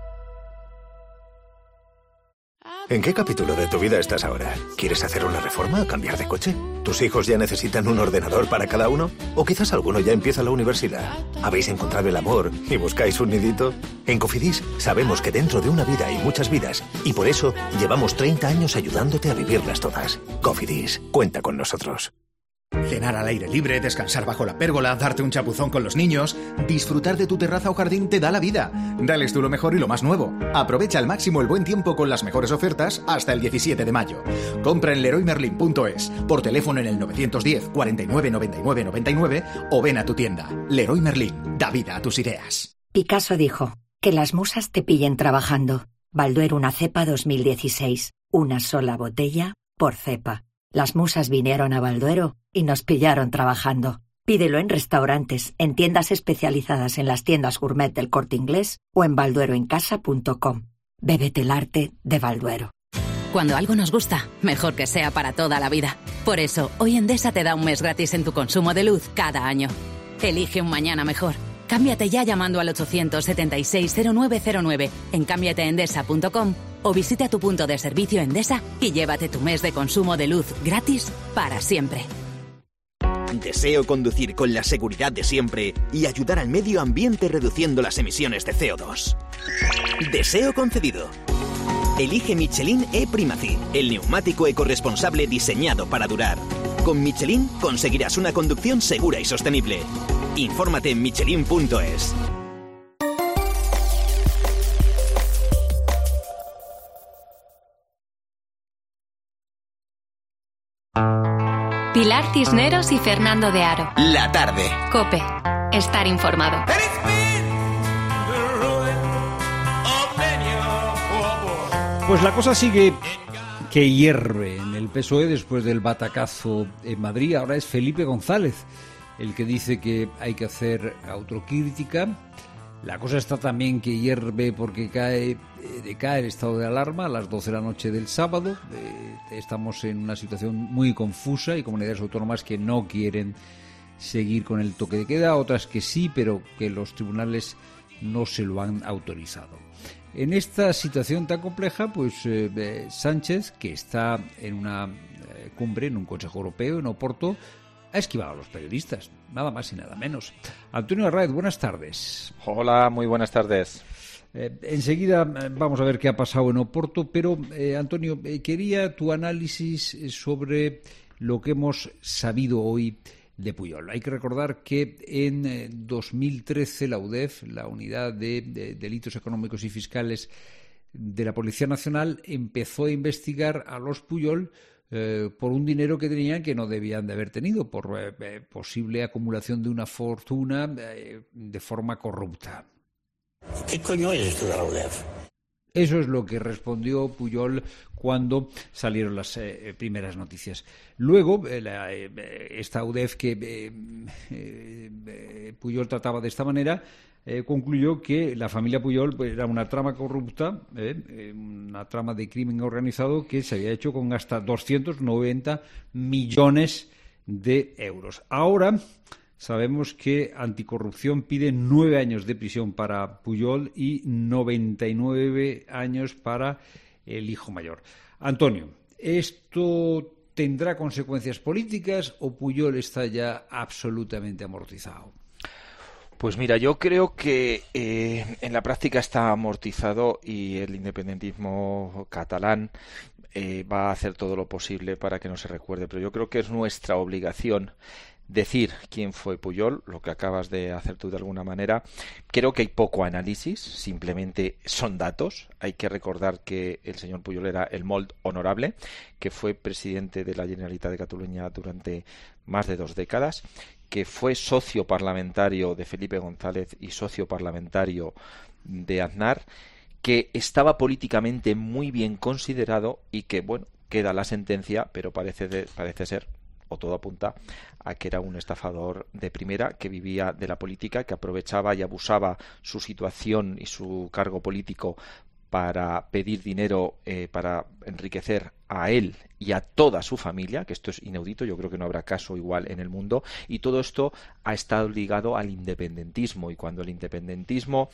¿En qué capítulo de tu vida estás ahora? ¿Quieres hacer una reforma o cambiar de coche? ¿Tus hijos ya necesitan un ordenador para cada uno? ¿O quizás alguno ya empieza la universidad? ¿Habéis encontrado el amor y buscáis un nidito? En Cofidis sabemos que dentro de una vida hay muchas vidas y por eso llevamos 30 años ayudándote a vivirlas todas. Cofidis, cuenta con nosotros.
Cenar al aire libre, descansar bajo la pérgola, darte un chapuzón con los niños, disfrutar de tu terraza o jardín te da la vida. Dales tú lo mejor y lo más nuevo. Aprovecha al máximo el buen tiempo con las mejores ofertas hasta el 17 de mayo. Compra en leroymerlin.es, por teléfono en el 910 49 99 99 o ven a tu tienda. Leroy Merlin, da vida a tus ideas.
Picasso dijo, que las musas te pillen trabajando. Balduero una cepa 2016. Una sola botella por cepa. Las musas vinieron a Balduero y nos pillaron trabajando. Pídelo en restaurantes, en tiendas especializadas en las tiendas gourmet del Corte Inglés o en baldueroencasa.com. Bébete el arte de Balduero.
Cuando algo nos gusta, mejor que sea para toda la vida. Por eso, hoy Endesa te da un mes gratis en tu consumo de luz cada año. Elige un mañana mejor. Cámbiate ya llamando al 876-0909 en cámbiateendesa.com o visita tu punto de servicio Endesa y llévate tu mes de consumo de luz gratis para siempre.
Deseo conducir con la seguridad de siempre y ayudar al medio ambiente reduciendo las emisiones de CO2. Deseo concedido. Elige Michelin E-Primacy, el neumático ecorresponsable diseñado para durar. Con Michelin conseguirás una conducción segura y sostenible. Infórmate en michelin.es.
Pilar Cisneros y Fernando de Aro.
La tarde.
COPE. Estar informado.
Pues la cosa sigue que hierve en el PSOE después del batacazo en Madrid. Ahora es Felipe González el que dice que hay que hacer autocrítica. La cosa está también que hierve porque decae el estado de alarma a las 12 de la noche del sábado. Estamos en una situación muy confusa. Hay comunidades autónomas que no quieren seguir con el toque de queda, otras que sí, pero que los tribunales no se lo han autorizado. En esta situación tan compleja, pues Sánchez, que está en una cumbre, en un Consejo Europeo en Oporto, ha esquivado a los periodistas, nada más y nada menos. Antonio Arraez, buenas tardes.
Hola, muy buenas tardes.
Enseguida vamos a ver qué ha pasado en Oporto, pero Antonio, quería tu análisis sobre lo que hemos sabido hoy de Pujol. Hay que recordar que en 2013 la UDEF, la Unidad de Delitos Económicos y Fiscales de la Policía Nacional, empezó a investigar a los Pujol por un dinero que tenían que no debían de haber tenido, por posible acumulación de una fortuna de forma corrupta.
¿Qué coño es esto de la UDEF?
Eso es lo que respondió Pujol cuando salieron las primeras noticias. Luego, esta UDEF que Pujol trataba de esta manera, concluyó que la familia Pujol era una trama corrupta, una trama de crimen organizado que se había hecho con hasta 290 millones de euros. Ahora sabemos que Anticorrupción pide 9 años de prisión para Pujol y 99 años para el hijo mayor. Antonio, ¿esto tendrá consecuencias políticas o Pujol está ya absolutamente amortizado?
Pues mira, yo creo que en la práctica está amortizado y el independentismo catalán va a hacer todo lo posible para que no se recuerde. Pero yo creo que es nuestra obligación decir quién fue Pujol, lo que acabas de hacer tú de alguna manera. Creo que hay poco análisis, simplemente son datos. Hay que recordar que el señor Pujol era el molt honorable, que fue presidente de la Generalitat de Cataluña durante más de 2 décadas, que fue socio parlamentario de Felipe González y socio parlamentario de Aznar, que estaba políticamente muy bien considerado y que, bueno, queda la sentencia, pero parece ser, o todo apunta a que era un estafador de primera, que vivía de la política, que aprovechaba y abusaba su situación y su cargo político para pedir dinero para enriquecer a él y a toda su familia, que esto es inaudito, yo creo que no habrá caso igual en el mundo, y todo esto ha estado ligado al independentismo, y cuando el independentismo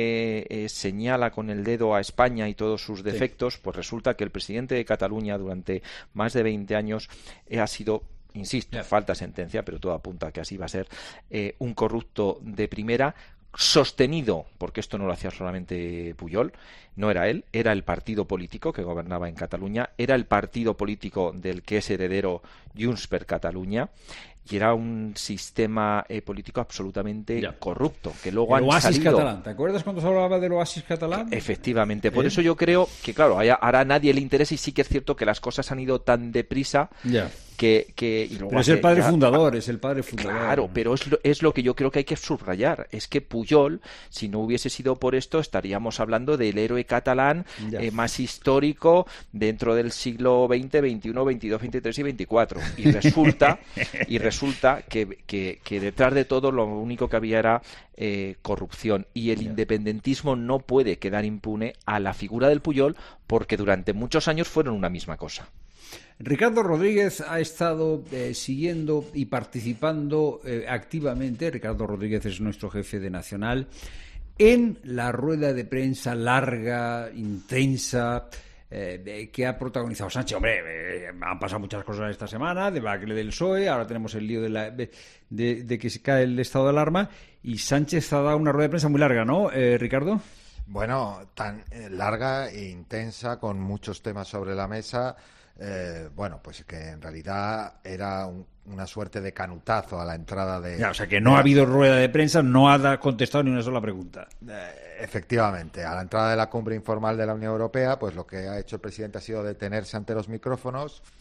señala con el dedo a España y todos sus defectos, pues resulta que el presidente de Cataluña durante más de 20 años ha sido, insisto, falta sentencia, pero todo apunta a que así va a ser, un corrupto de primera, sostenido, porque esto no lo hacía solamente Pujol, no era él, era el partido político que gobernaba en Cataluña, era el partido político del que es heredero Junts per Catalunya, y era un sistema político absolutamente corrupto, que luego
el oasis
salido...
catalán, ¿te acuerdas cuando se hablaba del oasis catalán?
Efectivamente, por eso yo creo que, claro, ahora a nadie le interesa, y sí que es cierto que las cosas han ido tan deprisa que y luego
pero es el padre fundador, es el padre fundador.
Claro, pero es lo que yo creo que hay que subrayar, es que Pujol, si no hubiese sido por esto, estaríamos hablando del héroe catalán más histórico dentro del siglo XX, XXI, XXII, XXIII y XXIV. Y resulta que detrás de todo lo único que había era corrupción, y el independentismo no puede quedar impune a la figura del Pujol, porque durante muchos años fueron una misma cosa.
Ricardo Rodríguez ha estado siguiendo y participando activamente, Ricardo Rodríguez es nuestro jefe de Nacional, en la rueda de prensa larga, intensa, que ha protagonizado Sánchez. Hombre, han pasado muchas cosas esta semana, debacle del PSOE, ahora tenemos el lío de que se cae el estado de alarma, y Sánchez ha dado una rueda de prensa muy larga, ¿no, Ricardo?
Bueno, tan larga e intensa, con muchos temas sobre la mesa. Bueno, pues que en realidad era una suerte de canutazo a la entrada de...
o sea, que no ha habido rueda de prensa, no ha contestado ni una sola pregunta.
Efectivamente, a la entrada de la cumbre informal de la Unión Europea, pues lo que ha hecho el presidente ha sido detenerse ante los micrófonos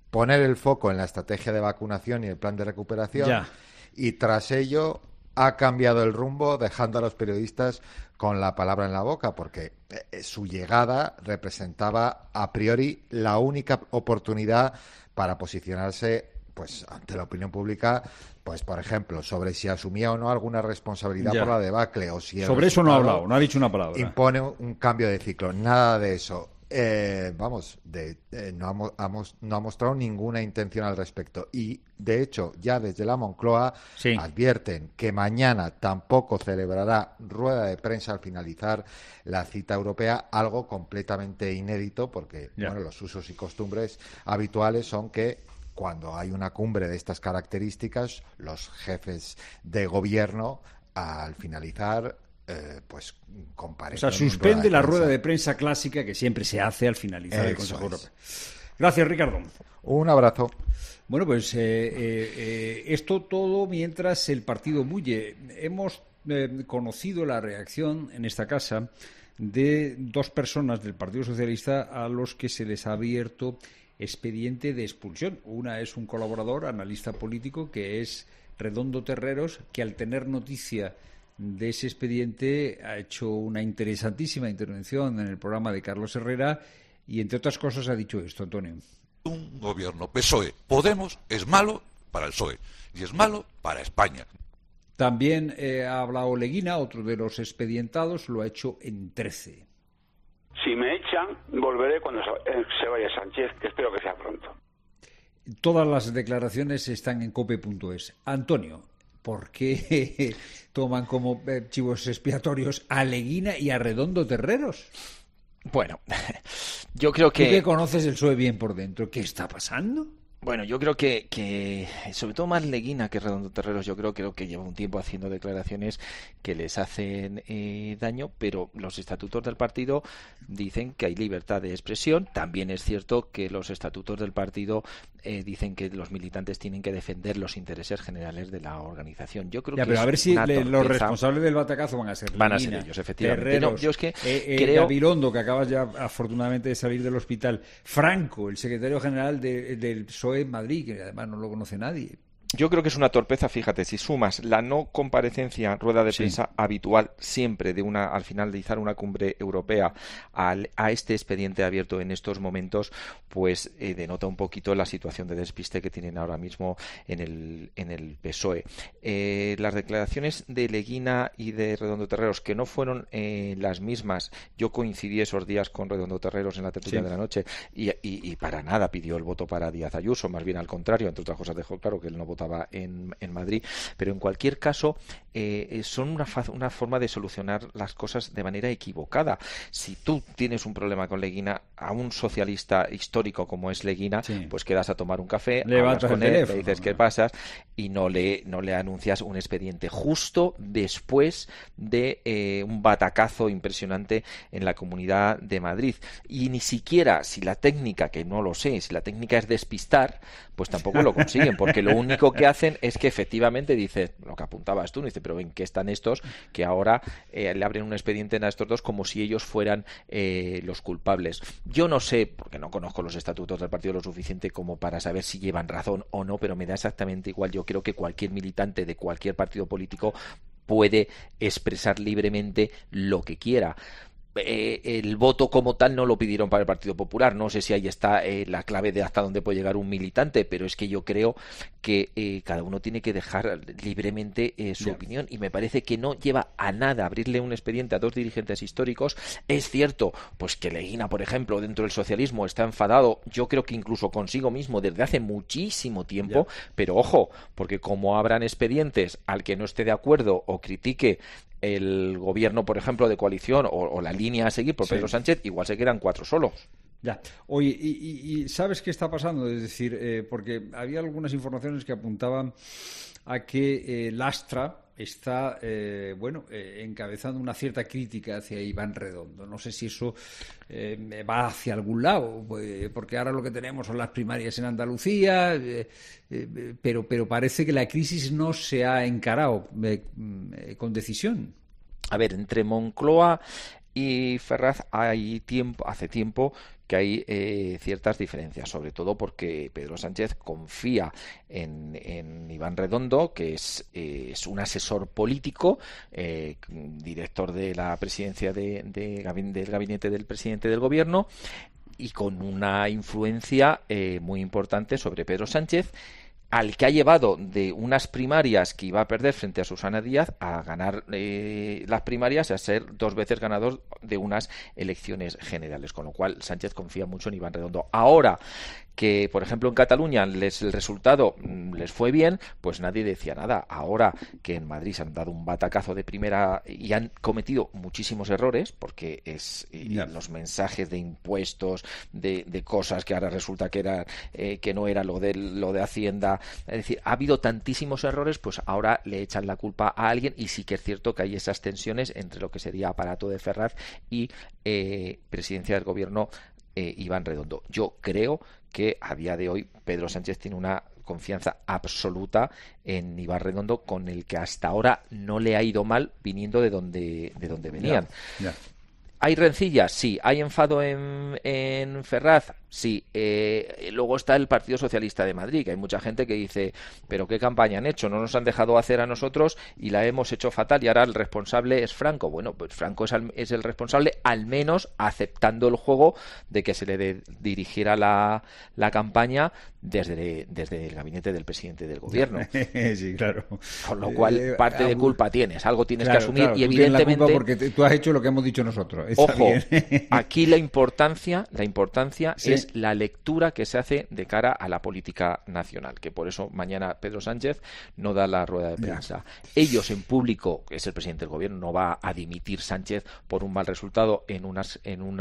poner el foco en la estrategia de vacunación y el plan de recuperación, y tras ello ha cambiado el rumbo, dejando a los periodistas con la palabra en la boca, porque su llegada representaba a priori la única oportunidad para posicionarse pues ante la opinión pública, pues por ejemplo, sobre si asumía o no alguna responsabilidad por la debacle, o si
sobre eso no ha hablado, no ha dicho una palabra.
Impone un cambio de ciclo, nada de eso. No ha mostrado ninguna intención al respecto, y de hecho ya desde la Moncloa advierten que mañana tampoco celebrará rueda de prensa al finalizar la cita europea, algo completamente inédito, porque bueno, los usos y costumbres habituales son que cuando hay una cumbre de estas características, los jefes de gobierno al finalizar pues comparecen.
O sea, suspende la rueda de prensa clásica que siempre se hace al finalizar el Consejo Europeo. Gracias, Ricardo.
Un abrazo.
Bueno, pues esto todo mientras el partido bulle. Hemos conocido la reacción en esta casa de dos personas del Partido Socialista a los que se les ha abierto expediente de expulsión. Una es un colaborador, analista político, que es Redondo Terreros, que al tener noticia de ese expediente ha hecho una interesantísima intervención en el programa de Carlos Herrera y, entre otras cosas, ha dicho esto, Antonio.
Un gobierno PSOE-Podemos es malo para el PSOE y es malo para España.
También ha hablado Leguina, otro de los expedientados, lo ha hecho en 13.
Si me echan, volveré cuando se vaya Sánchez, que espero que sea pronto.
Todas las declaraciones están en cope.es. Antonio, ¿por qué toman como chivos expiatorios a Leguina y a Redondo Terreros?
Bueno, yo creo que...
Tú que conoces el PSOE bien por dentro, ¿qué está pasando?
Bueno, yo creo que sobre todo más Leguina que Redondo Terreros, yo creo que lleva un tiempo haciendo declaraciones que les hacen daño, pero los estatutos del partido dicen que hay libertad de expresión. También es cierto que los estatutos del partido dicen que los militantes tienen que defender los intereses generales de la organización. Yo creo que
pero a ver si los responsables del batacazo van a ser Leguina,
ellos, efectivamente.
Terreros,
no, yo es que creo...
Gabilondo, que acabas ya afortunadamente de salir del hospital, Franco, el secretario general del PSOE en Madrid, que además no lo conoce nadie.
Yo creo que es una torpeza, fíjate, si sumas la no comparecencia, rueda de prensa habitual siempre de al finalizar una cumbre europea a este expediente abierto en estos momentos, pues denota un poquito la situación de despiste que tienen ahora mismo en el PSOE. Las declaraciones de Leguina y de Redondo Terreros, que no fueron las mismas, yo coincidí esos días con Redondo Terreros en la tertulia de la noche y para nada pidió el voto para Díaz Ayuso, más bien al contrario, entre otras cosas dejó claro que él no votaba en Madrid, pero en cualquier caso son una forma de solucionar las cosas de manera equivocada. Si tú tienes un problema con Leguina, a un socialista histórico como es Leguina, pues quedas a tomar un café, hablas con él, le dices qué pasas y no le anuncias un expediente justo después de un batacazo impresionante en la Comunidad de Madrid. Y ni siquiera, si la técnica, que no lo sé, si la técnica es despistar, pues tampoco lo consiguen, porque lo único que hacen es que efectivamente dice lo que apuntabas tú, dice, pero ¿en qué están estos que ahora le abren un expediente a estos dos como si ellos fueran los culpables? Yo no sé, porque no conozco los estatutos del partido lo suficiente como para saber si llevan razón o no, pero me da exactamente igual. Yo creo que cualquier militante de cualquier partido político puede expresar libremente lo que quiera. El voto como tal no lo pidieron para el Partido Popular. No sé si ahí está la clave de hasta dónde puede llegar un militante, pero es que yo creo que cada uno tiene que dejar libremente su opinión, y me parece que no lleva a nada abrirle un expediente a dos dirigentes históricos. Es cierto, pues que Leguina, por ejemplo, dentro del socialismo está enfadado, yo creo que incluso consigo mismo desde hace muchísimo tiempo, pero ojo, porque como abran expedientes al que no esté de acuerdo o critique el gobierno, por ejemplo, de coalición o la línea a seguir por Pedro Sánchez, igual se quedan 4 solos.
Ya. Oye, y ¿sabes qué está pasando? Es decir, porque había algunas informaciones que apuntaban a que Lastra está encabezando una cierta crítica hacia Iván Redondo. No sé si eso va hacia algún lado, porque ahora lo que tenemos son las primarias en Andalucía, pero parece que la crisis no se ha encarado con decisión.
A ver, entre Moncloa y Ferraz hace tiempo que hay ciertas diferencias, sobre todo porque Pedro Sánchez confía en Iván Redondo, que es un asesor político, director de la presidencia del gabinete del presidente del gobierno, y con una influencia muy importante sobre Pedro Sánchez, al que ha llevado de unas primarias que iba a perder frente a Susana Díaz a ganar las primarias y a ser 2 veces ganador de unas elecciones generales, con lo cual Sánchez confía mucho en Iván Redondo. Ahora que, por ejemplo, en Cataluña el resultado les fue bien, pues nadie decía nada. Ahora que en Madrid se han dado un batacazo de primera y han cometido muchísimos errores, porque los mensajes de impuestos, de cosas que ahora resulta que no era lo de Hacienda, es decir, ha habido tantísimos errores, pues ahora le echan la culpa a alguien, y sí que es cierto que hay esas tensiones entre lo que sería aparato de Ferraz y presidencia del gobierno Iván Redondo. Yo creo que a día de hoy Pedro Sánchez tiene una confianza absoluta en Iván Redondo, con el que hasta ahora no le ha ido mal viniendo de donde venían.
Ya.
¿Hay rencillas? Sí. ¿Hay enfado en Ferraz? Sí. Luego está el Partido Socialista de Madrid, que hay mucha gente que dice, pero ¿qué campaña han hecho? No nos han dejado hacer a nosotros y la hemos hecho fatal, y ahora el responsable es Franco. Bueno, pues Franco es el responsable, al menos aceptando el juego de que se le dirigiera la campaña desde el gabinete del presidente del gobierno.
Sí, claro.
Con lo cual, parte de culpa tienes, algo tienes que asumir,
claro,
y evidentemente...
La culpa porque tú has hecho lo que hemos dicho nosotros.
Ojo, aquí la importancia sí, es la lectura que se hace de cara a la política nacional, que por eso mañana Pedro Sánchez no da la rueda de prensa. Ellos en público, que es el presidente del gobierno, no va a dimitir Sánchez por un mal resultado en unas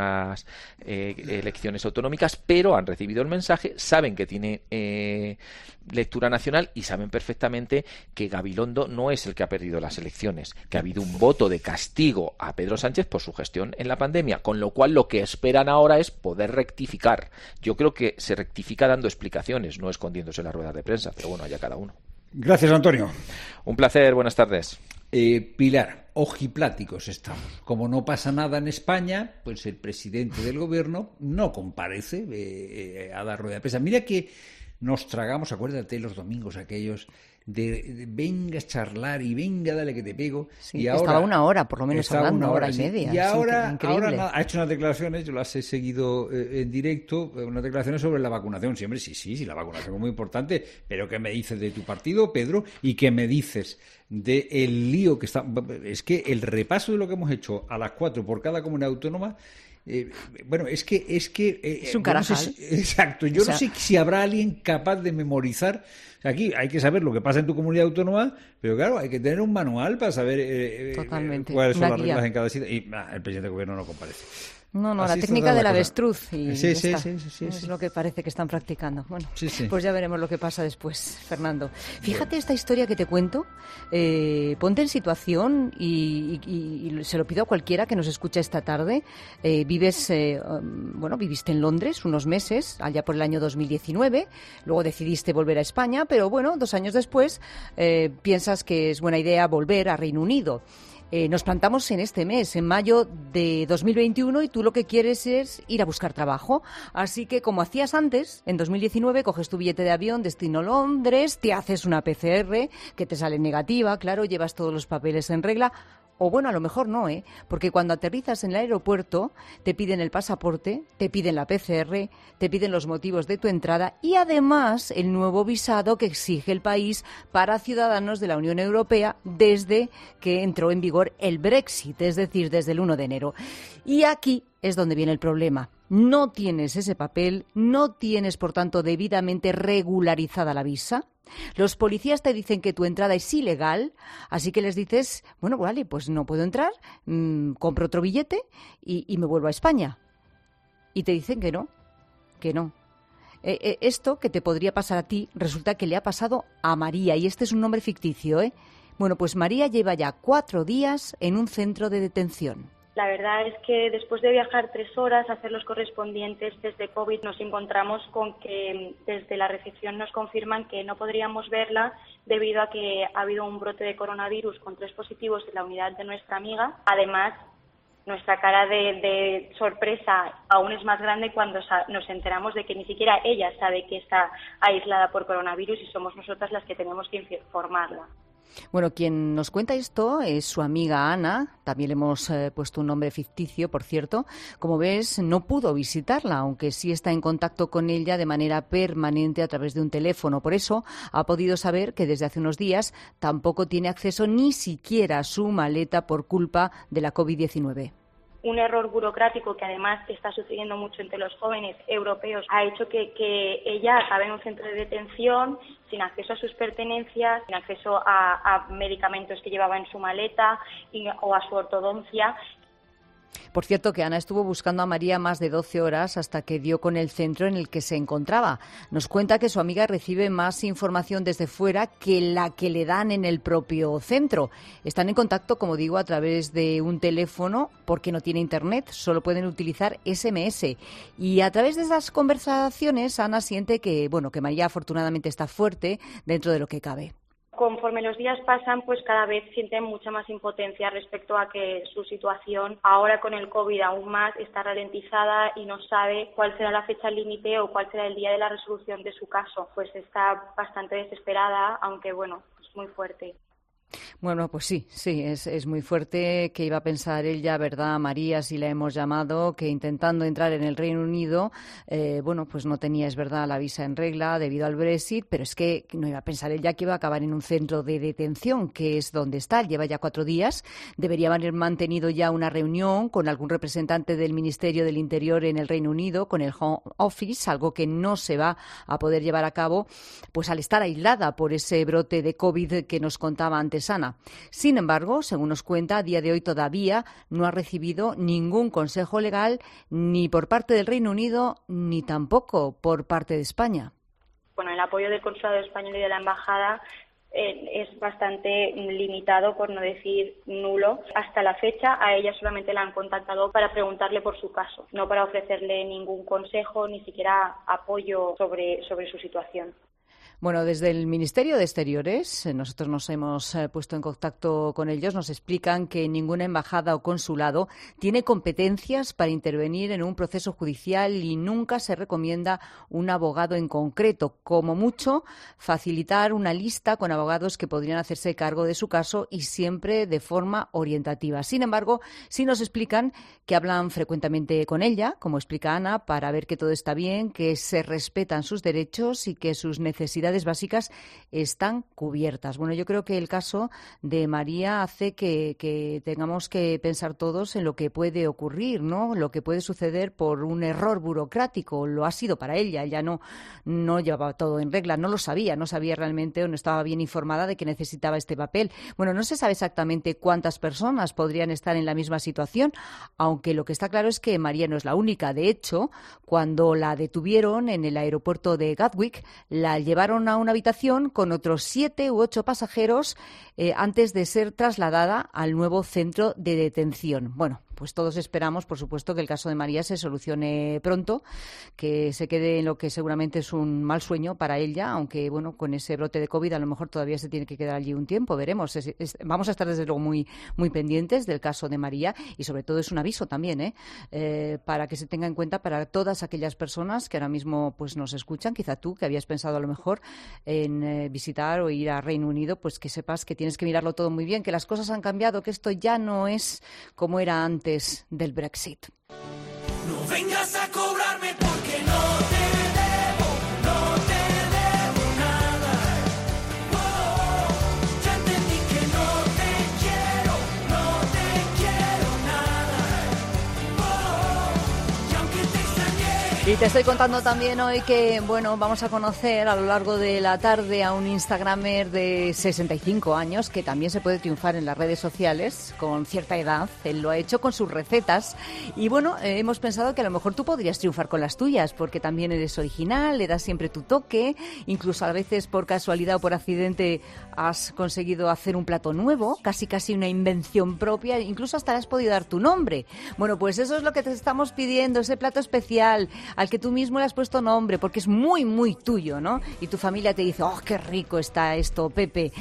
elecciones autonómicas, pero han recibido el mensaje, saben que tiene lectura nacional y saben perfectamente que Gabilondo no es el que ha perdido las elecciones, que ha habido un voto de castigo a Pedro Sánchez por su gestión en la pandemia, con lo cual lo que esperan ahora es poder rectificar. Yo creo que se rectifica dando explicaciones, no escondiéndose en las ruedas de prensa, pero bueno, allá cada uno.
Gracias, Antonio.
Un placer, buenas tardes.
Pilar, ojipláticos estamos. Como no pasa nada en España, pues el presidente del gobierno no comparece a dar rueda de prensa. Mira que nos tragamos, acuérdate, los domingos aquellos de venga a charlar y venga, dale que te pego.
Sí, y ahora estaba 1 hora, por lo menos hablando, 1 hora y media.
Y ahora ha hecho unas declaraciones, yo las he seguido en directo, unas declaraciones sobre la vacunación. Siempre sí, la vacunación es muy importante, pero ¿qué me dices de tu partido, Pedro? ¿Y qué me dices del lío que está? Es que el repaso de lo que hemos hecho a las 4 por cada comunidad autónoma,
es un carajal.
Exacto, yo no sé si habrá alguien capaz de memorizar. Aquí hay que saber lo que pasa en tu comunidad autónoma, pero claro, hay que tener un manual para saber cuáles son las reglas en cada sitio. Y el presidente del gobierno no comparece.
No, la técnica del avestruz. Y
sí,
es lo que parece que están practicando. Bueno, pues ya veremos lo que pasa después, Fernando. Fíjate esta historia que te cuento. Ponte en situación y se lo pido a cualquiera que nos escucha esta tarde. Viviste en Londres unos meses, allá por el año 2019. Luego decidiste volver a España, pero bueno, 2 años después piensas que es buena idea volver a Reino Unido. Nos plantamos en este mes, en mayo de 2021, y tú lo que quieres es ir a buscar trabajo. Así que, como hacías antes, en 2019 coges tu billete de avión, destino Londres, te haces una PCR que te sale negativa, claro, llevas todos los papeles en regla. O bueno, a lo mejor no, porque cuando aterrizas en el aeropuerto te piden el pasaporte, te piden la PCR, te piden los motivos de tu entrada y además el nuevo visado que exige el país para ciudadanos de la Unión Europea desde que entró en vigor el Brexit, es decir, desde el 1 de enero. Y aquí es donde viene el problema. No tienes ese papel, no tienes, por tanto, debidamente regularizada la visa. Los policías te dicen que tu entrada es ilegal, así que les dices, bueno, vale, pues no puedo entrar, compro otro billete y me vuelvo a España. Y te dicen que no. Esto que te podría pasar a ti resulta que le ha pasado a María, y este es un nombre ficticio, Bueno, pues María lleva ya 4 días en un centro de detención.
La verdad es que después de viajar 3 horas, hacer los correspondientes test de COVID, nos encontramos con que desde la recepción nos confirman que no podríamos verla debido a que ha habido un brote de coronavirus con 3 positivos en la unidad de nuestra amiga. Además, nuestra cara de sorpresa aún es más grande cuando nos enteramos de que ni siquiera ella sabe que está aislada por coronavirus y somos nosotras las que tenemos que informarla.
Bueno, quien nos cuenta esto es su amiga Ana, también le hemos puesto un nombre ficticio, por cierto. Como ves, no pudo visitarla, aunque sí está en contacto con ella de manera permanente a través de un teléfono. Por eso ha podido saber que desde hace unos días tampoco tiene acceso ni siquiera a su maleta por culpa de la COVID-19.
Un error burocrático que además está sucediendo mucho entre los jóvenes europeos ha hecho que ella acabe en un centro de detención sin acceso a sus pertenencias, sin acceso a medicamentos que llevaba en su maleta o a su ortodoncia.
Por cierto, que Ana estuvo buscando a María más de 12 horas hasta que dio con el centro en el que se encontraba. Nos cuenta que su amiga recibe más información desde fuera que la que le dan en el propio centro. Están en contacto, como digo, a través de un teléfono porque no tiene internet, solo pueden utilizar SMS. Y a través de esas conversaciones, Ana siente que María afortunadamente está fuerte dentro de lo que cabe.
Conforme los días pasan, pues cada vez sienten mucha más impotencia respecto a que su situación, ahora con el COVID aún más, está ralentizada y no sabe cuál será la fecha límite o cuál será el día de la resolución de su caso. Pues está bastante desesperada, aunque es muy fuerte.
Bueno, pues sí, es muy fuerte. Que iba a pensar ella, ¿verdad, María, si la hemos llamado, que intentando entrar en el Reino Unido, pues no tenía, es verdad, la visa en regla debido al Brexit, pero es que no iba a pensar ella que iba a acabar en un centro de detención, que es donde está. Lleva ya 4 días, debería haber mantenido ya una reunión con algún representante del Ministerio del Interior en el Reino Unido, con el Home Office, algo que no se va a poder llevar a cabo, pues al estar aislada por ese brote de COVID que nos contaba antes Ana. Sin embargo, según nos cuenta, a día de hoy todavía no ha recibido ningún consejo legal ni por parte del Reino Unido ni tampoco por parte de España.
Bueno, el apoyo del Consulado Español y de la Embajada es bastante limitado, por no decir nulo. Hasta la fecha a ella solamente la han contactado para preguntarle por su caso, no para ofrecerle ningún consejo ni siquiera apoyo sobre su situación.
Bueno, desde el Ministerio de Exteriores, nosotros nos hemos puesto en contacto con ellos, nos explican que ninguna embajada o consulado tiene competencias para intervenir en un proceso judicial y nunca se recomienda un abogado en concreto. Como mucho, facilitar una lista con abogados que podrían hacerse cargo de su caso y siempre de forma orientativa. Sin embargo, sí nos explican que hablan frecuentemente con ella, como explica Ana, para ver que todo está bien, que se respetan sus derechos y que sus necesidades básicas están cubiertas. Bueno, yo creo que el caso de María hace que tengamos que pensar todos en lo que puede ocurrir, ¿no? Lo que puede suceder por un error burocrático. Lo ha sido para ella. Ella no llevaba todo en regla, no sabía realmente o no estaba bien informada de que necesitaba este papel. Bueno, no se sabe exactamente cuántas personas podrían estar en la misma situación, aunque lo que está claro es que María no es la única. De hecho, cuando la detuvieron en el aeropuerto de Gatwick, la llevaron a una habitación con otros 7 u 8 pasajeros antes de ser trasladada al nuevo centro de detención. Bueno, pues todos esperamos, por supuesto, que el caso de María se solucione pronto, que se quede en lo que seguramente es un mal sueño para ella, aunque, con ese brote de COVID a lo mejor todavía se tiene que quedar allí un tiempo, veremos. Vamos a estar, desde luego, muy, muy pendientes del caso de María y, sobre todo, es un aviso también, para que se tenga en cuenta para todas aquellas personas que ahora mismo pues nos escuchan, quizá tú, que habías pensado a lo mejor en visitar o ir a Reino Unido, pues que sepas que tienes que mirarlo todo muy bien, que las cosas han cambiado, que esto ya no es como era antes del Brexit.
No vengas a cobrarme porque no te debo nada. Ya entendí que no te quiero nada. Y aunque te extrañé.
Y te estoy contando también hoy que, vamos a conocer a lo largo de la tarde a un instagramer de 65 años que también se puede triunfar en las redes sociales con cierta edad. Él lo ha hecho con sus recetas y, hemos pensado que a lo mejor tú podrías triunfar con las tuyas porque también eres original, le das siempre tu toque, incluso a veces por casualidad o por accidente has conseguido hacer un plato nuevo, casi una invención propia, incluso hasta le has podido dar tu nombre. Bueno, pues eso es lo que te estamos pidiendo, ese plato especial. al que tú mismo le has puesto nombre, porque es muy, muy tuyo, ¿no? Y tu familia te dice, ¡oh, qué rico está esto, Pepe!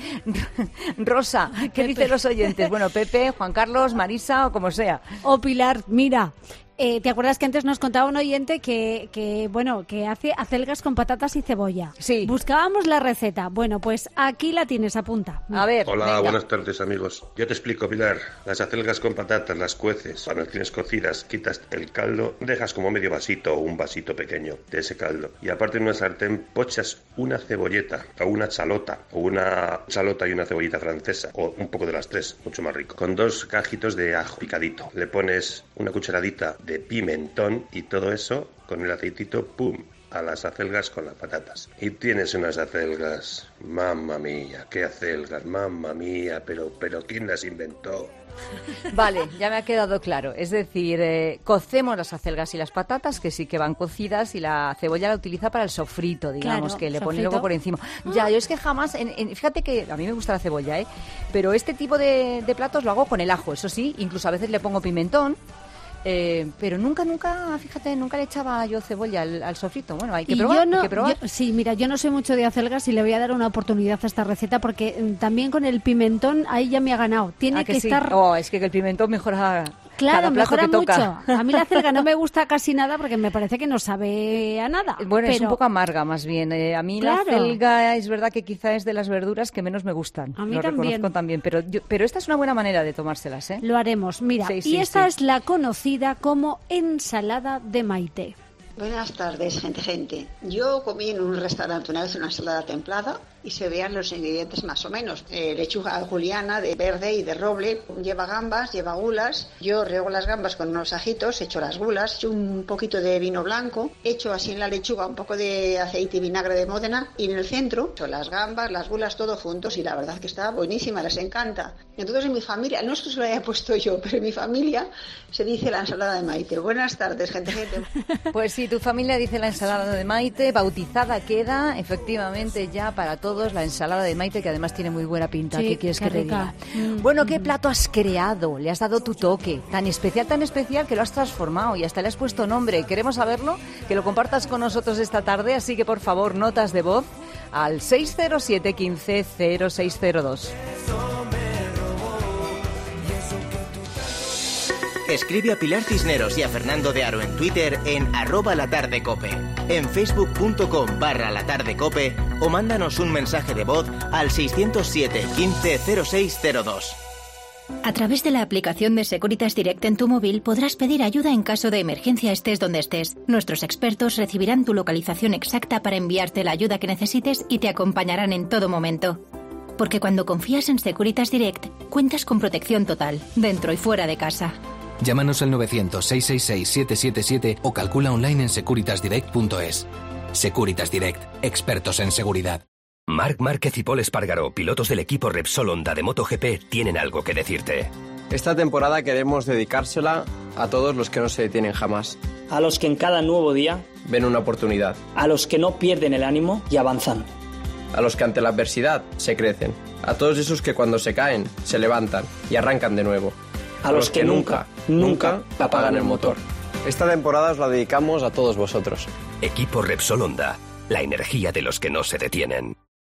Rosa, ¿qué dicen los oyentes? Bueno, Pepe, Juan Carlos, Marisa o como sea.
O Pilar, mira... ¿te acuerdas que antes nos contaba un oyente que hace acelgas con patatas y cebolla?
Sí.
Buscábamos la receta. Bueno, pues aquí la tienes, apunta.
A ver.
Hola,
venga.
Buenas tardes, amigos. Yo te explico, Pilar. Las acelgas con patatas las cueces. Cuando las tienes cocidas, quitas el caldo, dejas como medio vasito o un vasito pequeño de ese caldo. Y aparte en una sartén pochas una cebolleta o una chalota y una cebollita francesa o un poco de las tres, mucho más rico. Con 2 cajitos de ajo picadito. Le pones una cucharadita de pimentón y todo eso con el aceitito, ¡pum!, a las acelgas con las patatas. Y tienes unas acelgas, mamma mía, qué acelgas, mamma mía, pero ¿quién las inventó?
Vale, ya me ha quedado claro. Es decir, cocemos las acelgas y las patatas, que sí que van cocidas, y la cebolla la utiliza para el sofrito, digamos,
claro,
que le pone
sofrito.
luego por encima. Ya, yo es que jamás, fíjate que a mí me gusta la cebolla, pero este tipo de platos lo hago con el ajo, eso sí, incluso a veces le pongo pimentón. Pero nunca, fíjate, nunca le echaba yo cebolla al sofrito. Bueno, hay que probar.
Sí, mira, yo no soy mucho de acelgas y le voy a dar una oportunidad a esta receta porque también con el pimentón ahí ya me ha ganado. Tiene que estar...
Oh, es que el pimentón mejora...
Claro,
cada plato
mejora
que toca.
mucho. A mí la acelga no me gusta casi nada porque me parece que no sabe a nada.
Bueno,
pero...
es un poco amarga más bien. A mí
claro.
La acelga es verdad que quizá es de las verduras que menos me gustan.
A mí
lo
también.
reconozco también. Pero esta es una buena manera de tomárselas, ¿eh?
Lo haremos. Mira,
sí,
esta es la conocida como ensalada de Maite.
Buenas tardes, gente. Yo comí en un restaurante una vez una ensalada templada y se vean los ingredientes más o menos. Lechuga juliana de verde y de roble, lleva gambas, lleva gulas. Yo riego las gambas con unos ajitos, echo las gulas, echo un poquito de vino blanco, echo así en la lechuga un poco de aceite y vinagre de Módena y en el centro echo las gambas, las gulas, todo juntos y la verdad que está buenísima, les encanta. Entonces en mi familia, no es que se lo haya puesto yo, pero en mi familia se dice la ensalada de Maite. Buenas tardes, gente.
Pues sí, tu familia dice la ensalada de Maite, bautizada queda efectivamente ya para todos la ensalada de Maite, que además tiene muy buena pinta.
Sí,
¿qué quieres que te diga?
rica.
Bueno, ¿qué plato has creado? Le has dado tu toque, tan especial que lo has transformado y hasta le has puesto nombre. Queremos saberlo, que lo compartas con nosotros esta tarde, así que por favor, notas de voz al 607 15 0602.
Escribe a Pilar Cisneros y a Fernando de Aro en Twitter en @latardecope, en facebook.com/latardecope o mándanos un mensaje de voz al 607 15 0602.
A través de la aplicación de Securitas Direct en tu móvil podrás pedir ayuda en caso de emergencia estés donde estés. Nuestros expertos recibirán tu localización exacta para enviarte la ayuda que necesites y te acompañarán en todo momento. Porque cuando confías en Securitas Direct, cuentas con protección total, dentro y fuera de casa.
Llámanos al 900-666-777 o calcula online en securitasdirect.es. Securitas Direct, expertos en seguridad.
Marc Márquez y Pol Espargaró, pilotos del equipo Repsol Honda de MotoGP, tienen algo que decirte.
Esta temporada queremos dedicársela a todos los que no se detienen jamás.
A los que en cada nuevo día
ven una oportunidad.
A los que no pierden el ánimo y avanzan.
A los que ante la adversidad se crecen. A todos esos que cuando se caen, se levantan y arrancan de nuevo.
A los que nunca apagan el motor.
Esta temporada os la dedicamos a todos vosotros.
Equipo Repsol Honda, la energía de los que no se detienen.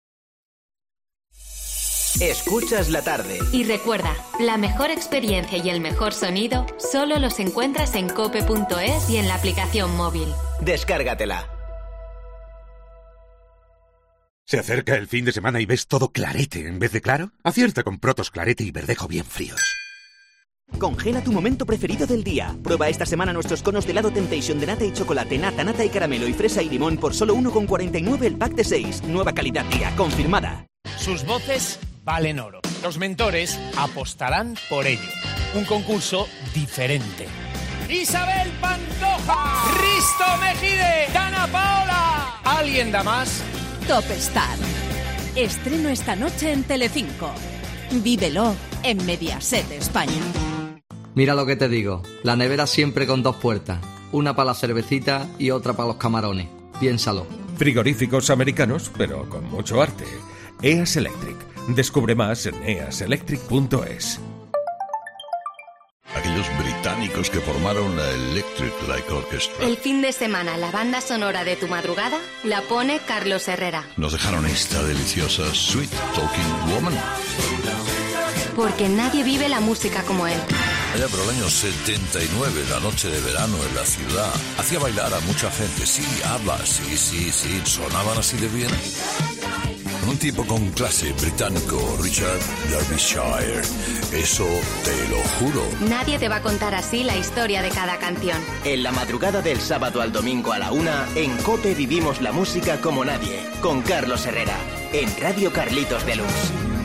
Escuchas la tarde.
Y recuerda, la mejor experiencia y el mejor sonido solo los encuentras en cope.es y en la aplicación móvil.
Descárgatela.
¿Se acerca el fin de semana y ves todo clarete en vez de claro? Acierta con Protos Clarete y Verdejo bien fríos.
Congela tu momento preferido del día. Prueba esta semana nuestros conos de helado Temptation de nata y chocolate, nata y caramelo y fresa y limón por solo 1,49 el pack de 6. Nueva calidad día, confirmada.
Sus voces valen oro. Los mentores apostarán por ello. Un concurso diferente. Isabel Pantoja, Risto Mejide, Dana Paola. ¿Alguien da más?
Top Star. Estreno esta noche en Telecinco. Vívelo en Mediaset España.
Mira lo que te digo, la nevera siempre con 2 puertas, una para la cervecita y otra para los camarones. Piénsalo.
Frigoríficos americanos, pero con mucho arte. EAS Electric. Descubre más en easelectric.es.
Aquellos británicos
músicos que formaron la Electric Light Orchestra.
El fin de semana, la banda sonora de tu madrugada la pone Carlos Herrera.
Nos dejaron esta deliciosa Sweet Talking Woman.
Porque nadie vive la música como él.
Allá por el año 79, la noche de verano en la ciudad, hacía bailar a mucha gente. Sí, ABBA, sí, sonaban así de bien. Un tipo con clase británico, Richard Derbyshire. Eso te lo juro.
Nadie te va a contar así la historia de cada canción.
En la madrugada del sábado al domingo a la 1, en COPE vivimos la música como nadie, con Carlos Herrera, en Radio Carlitos Deluxe.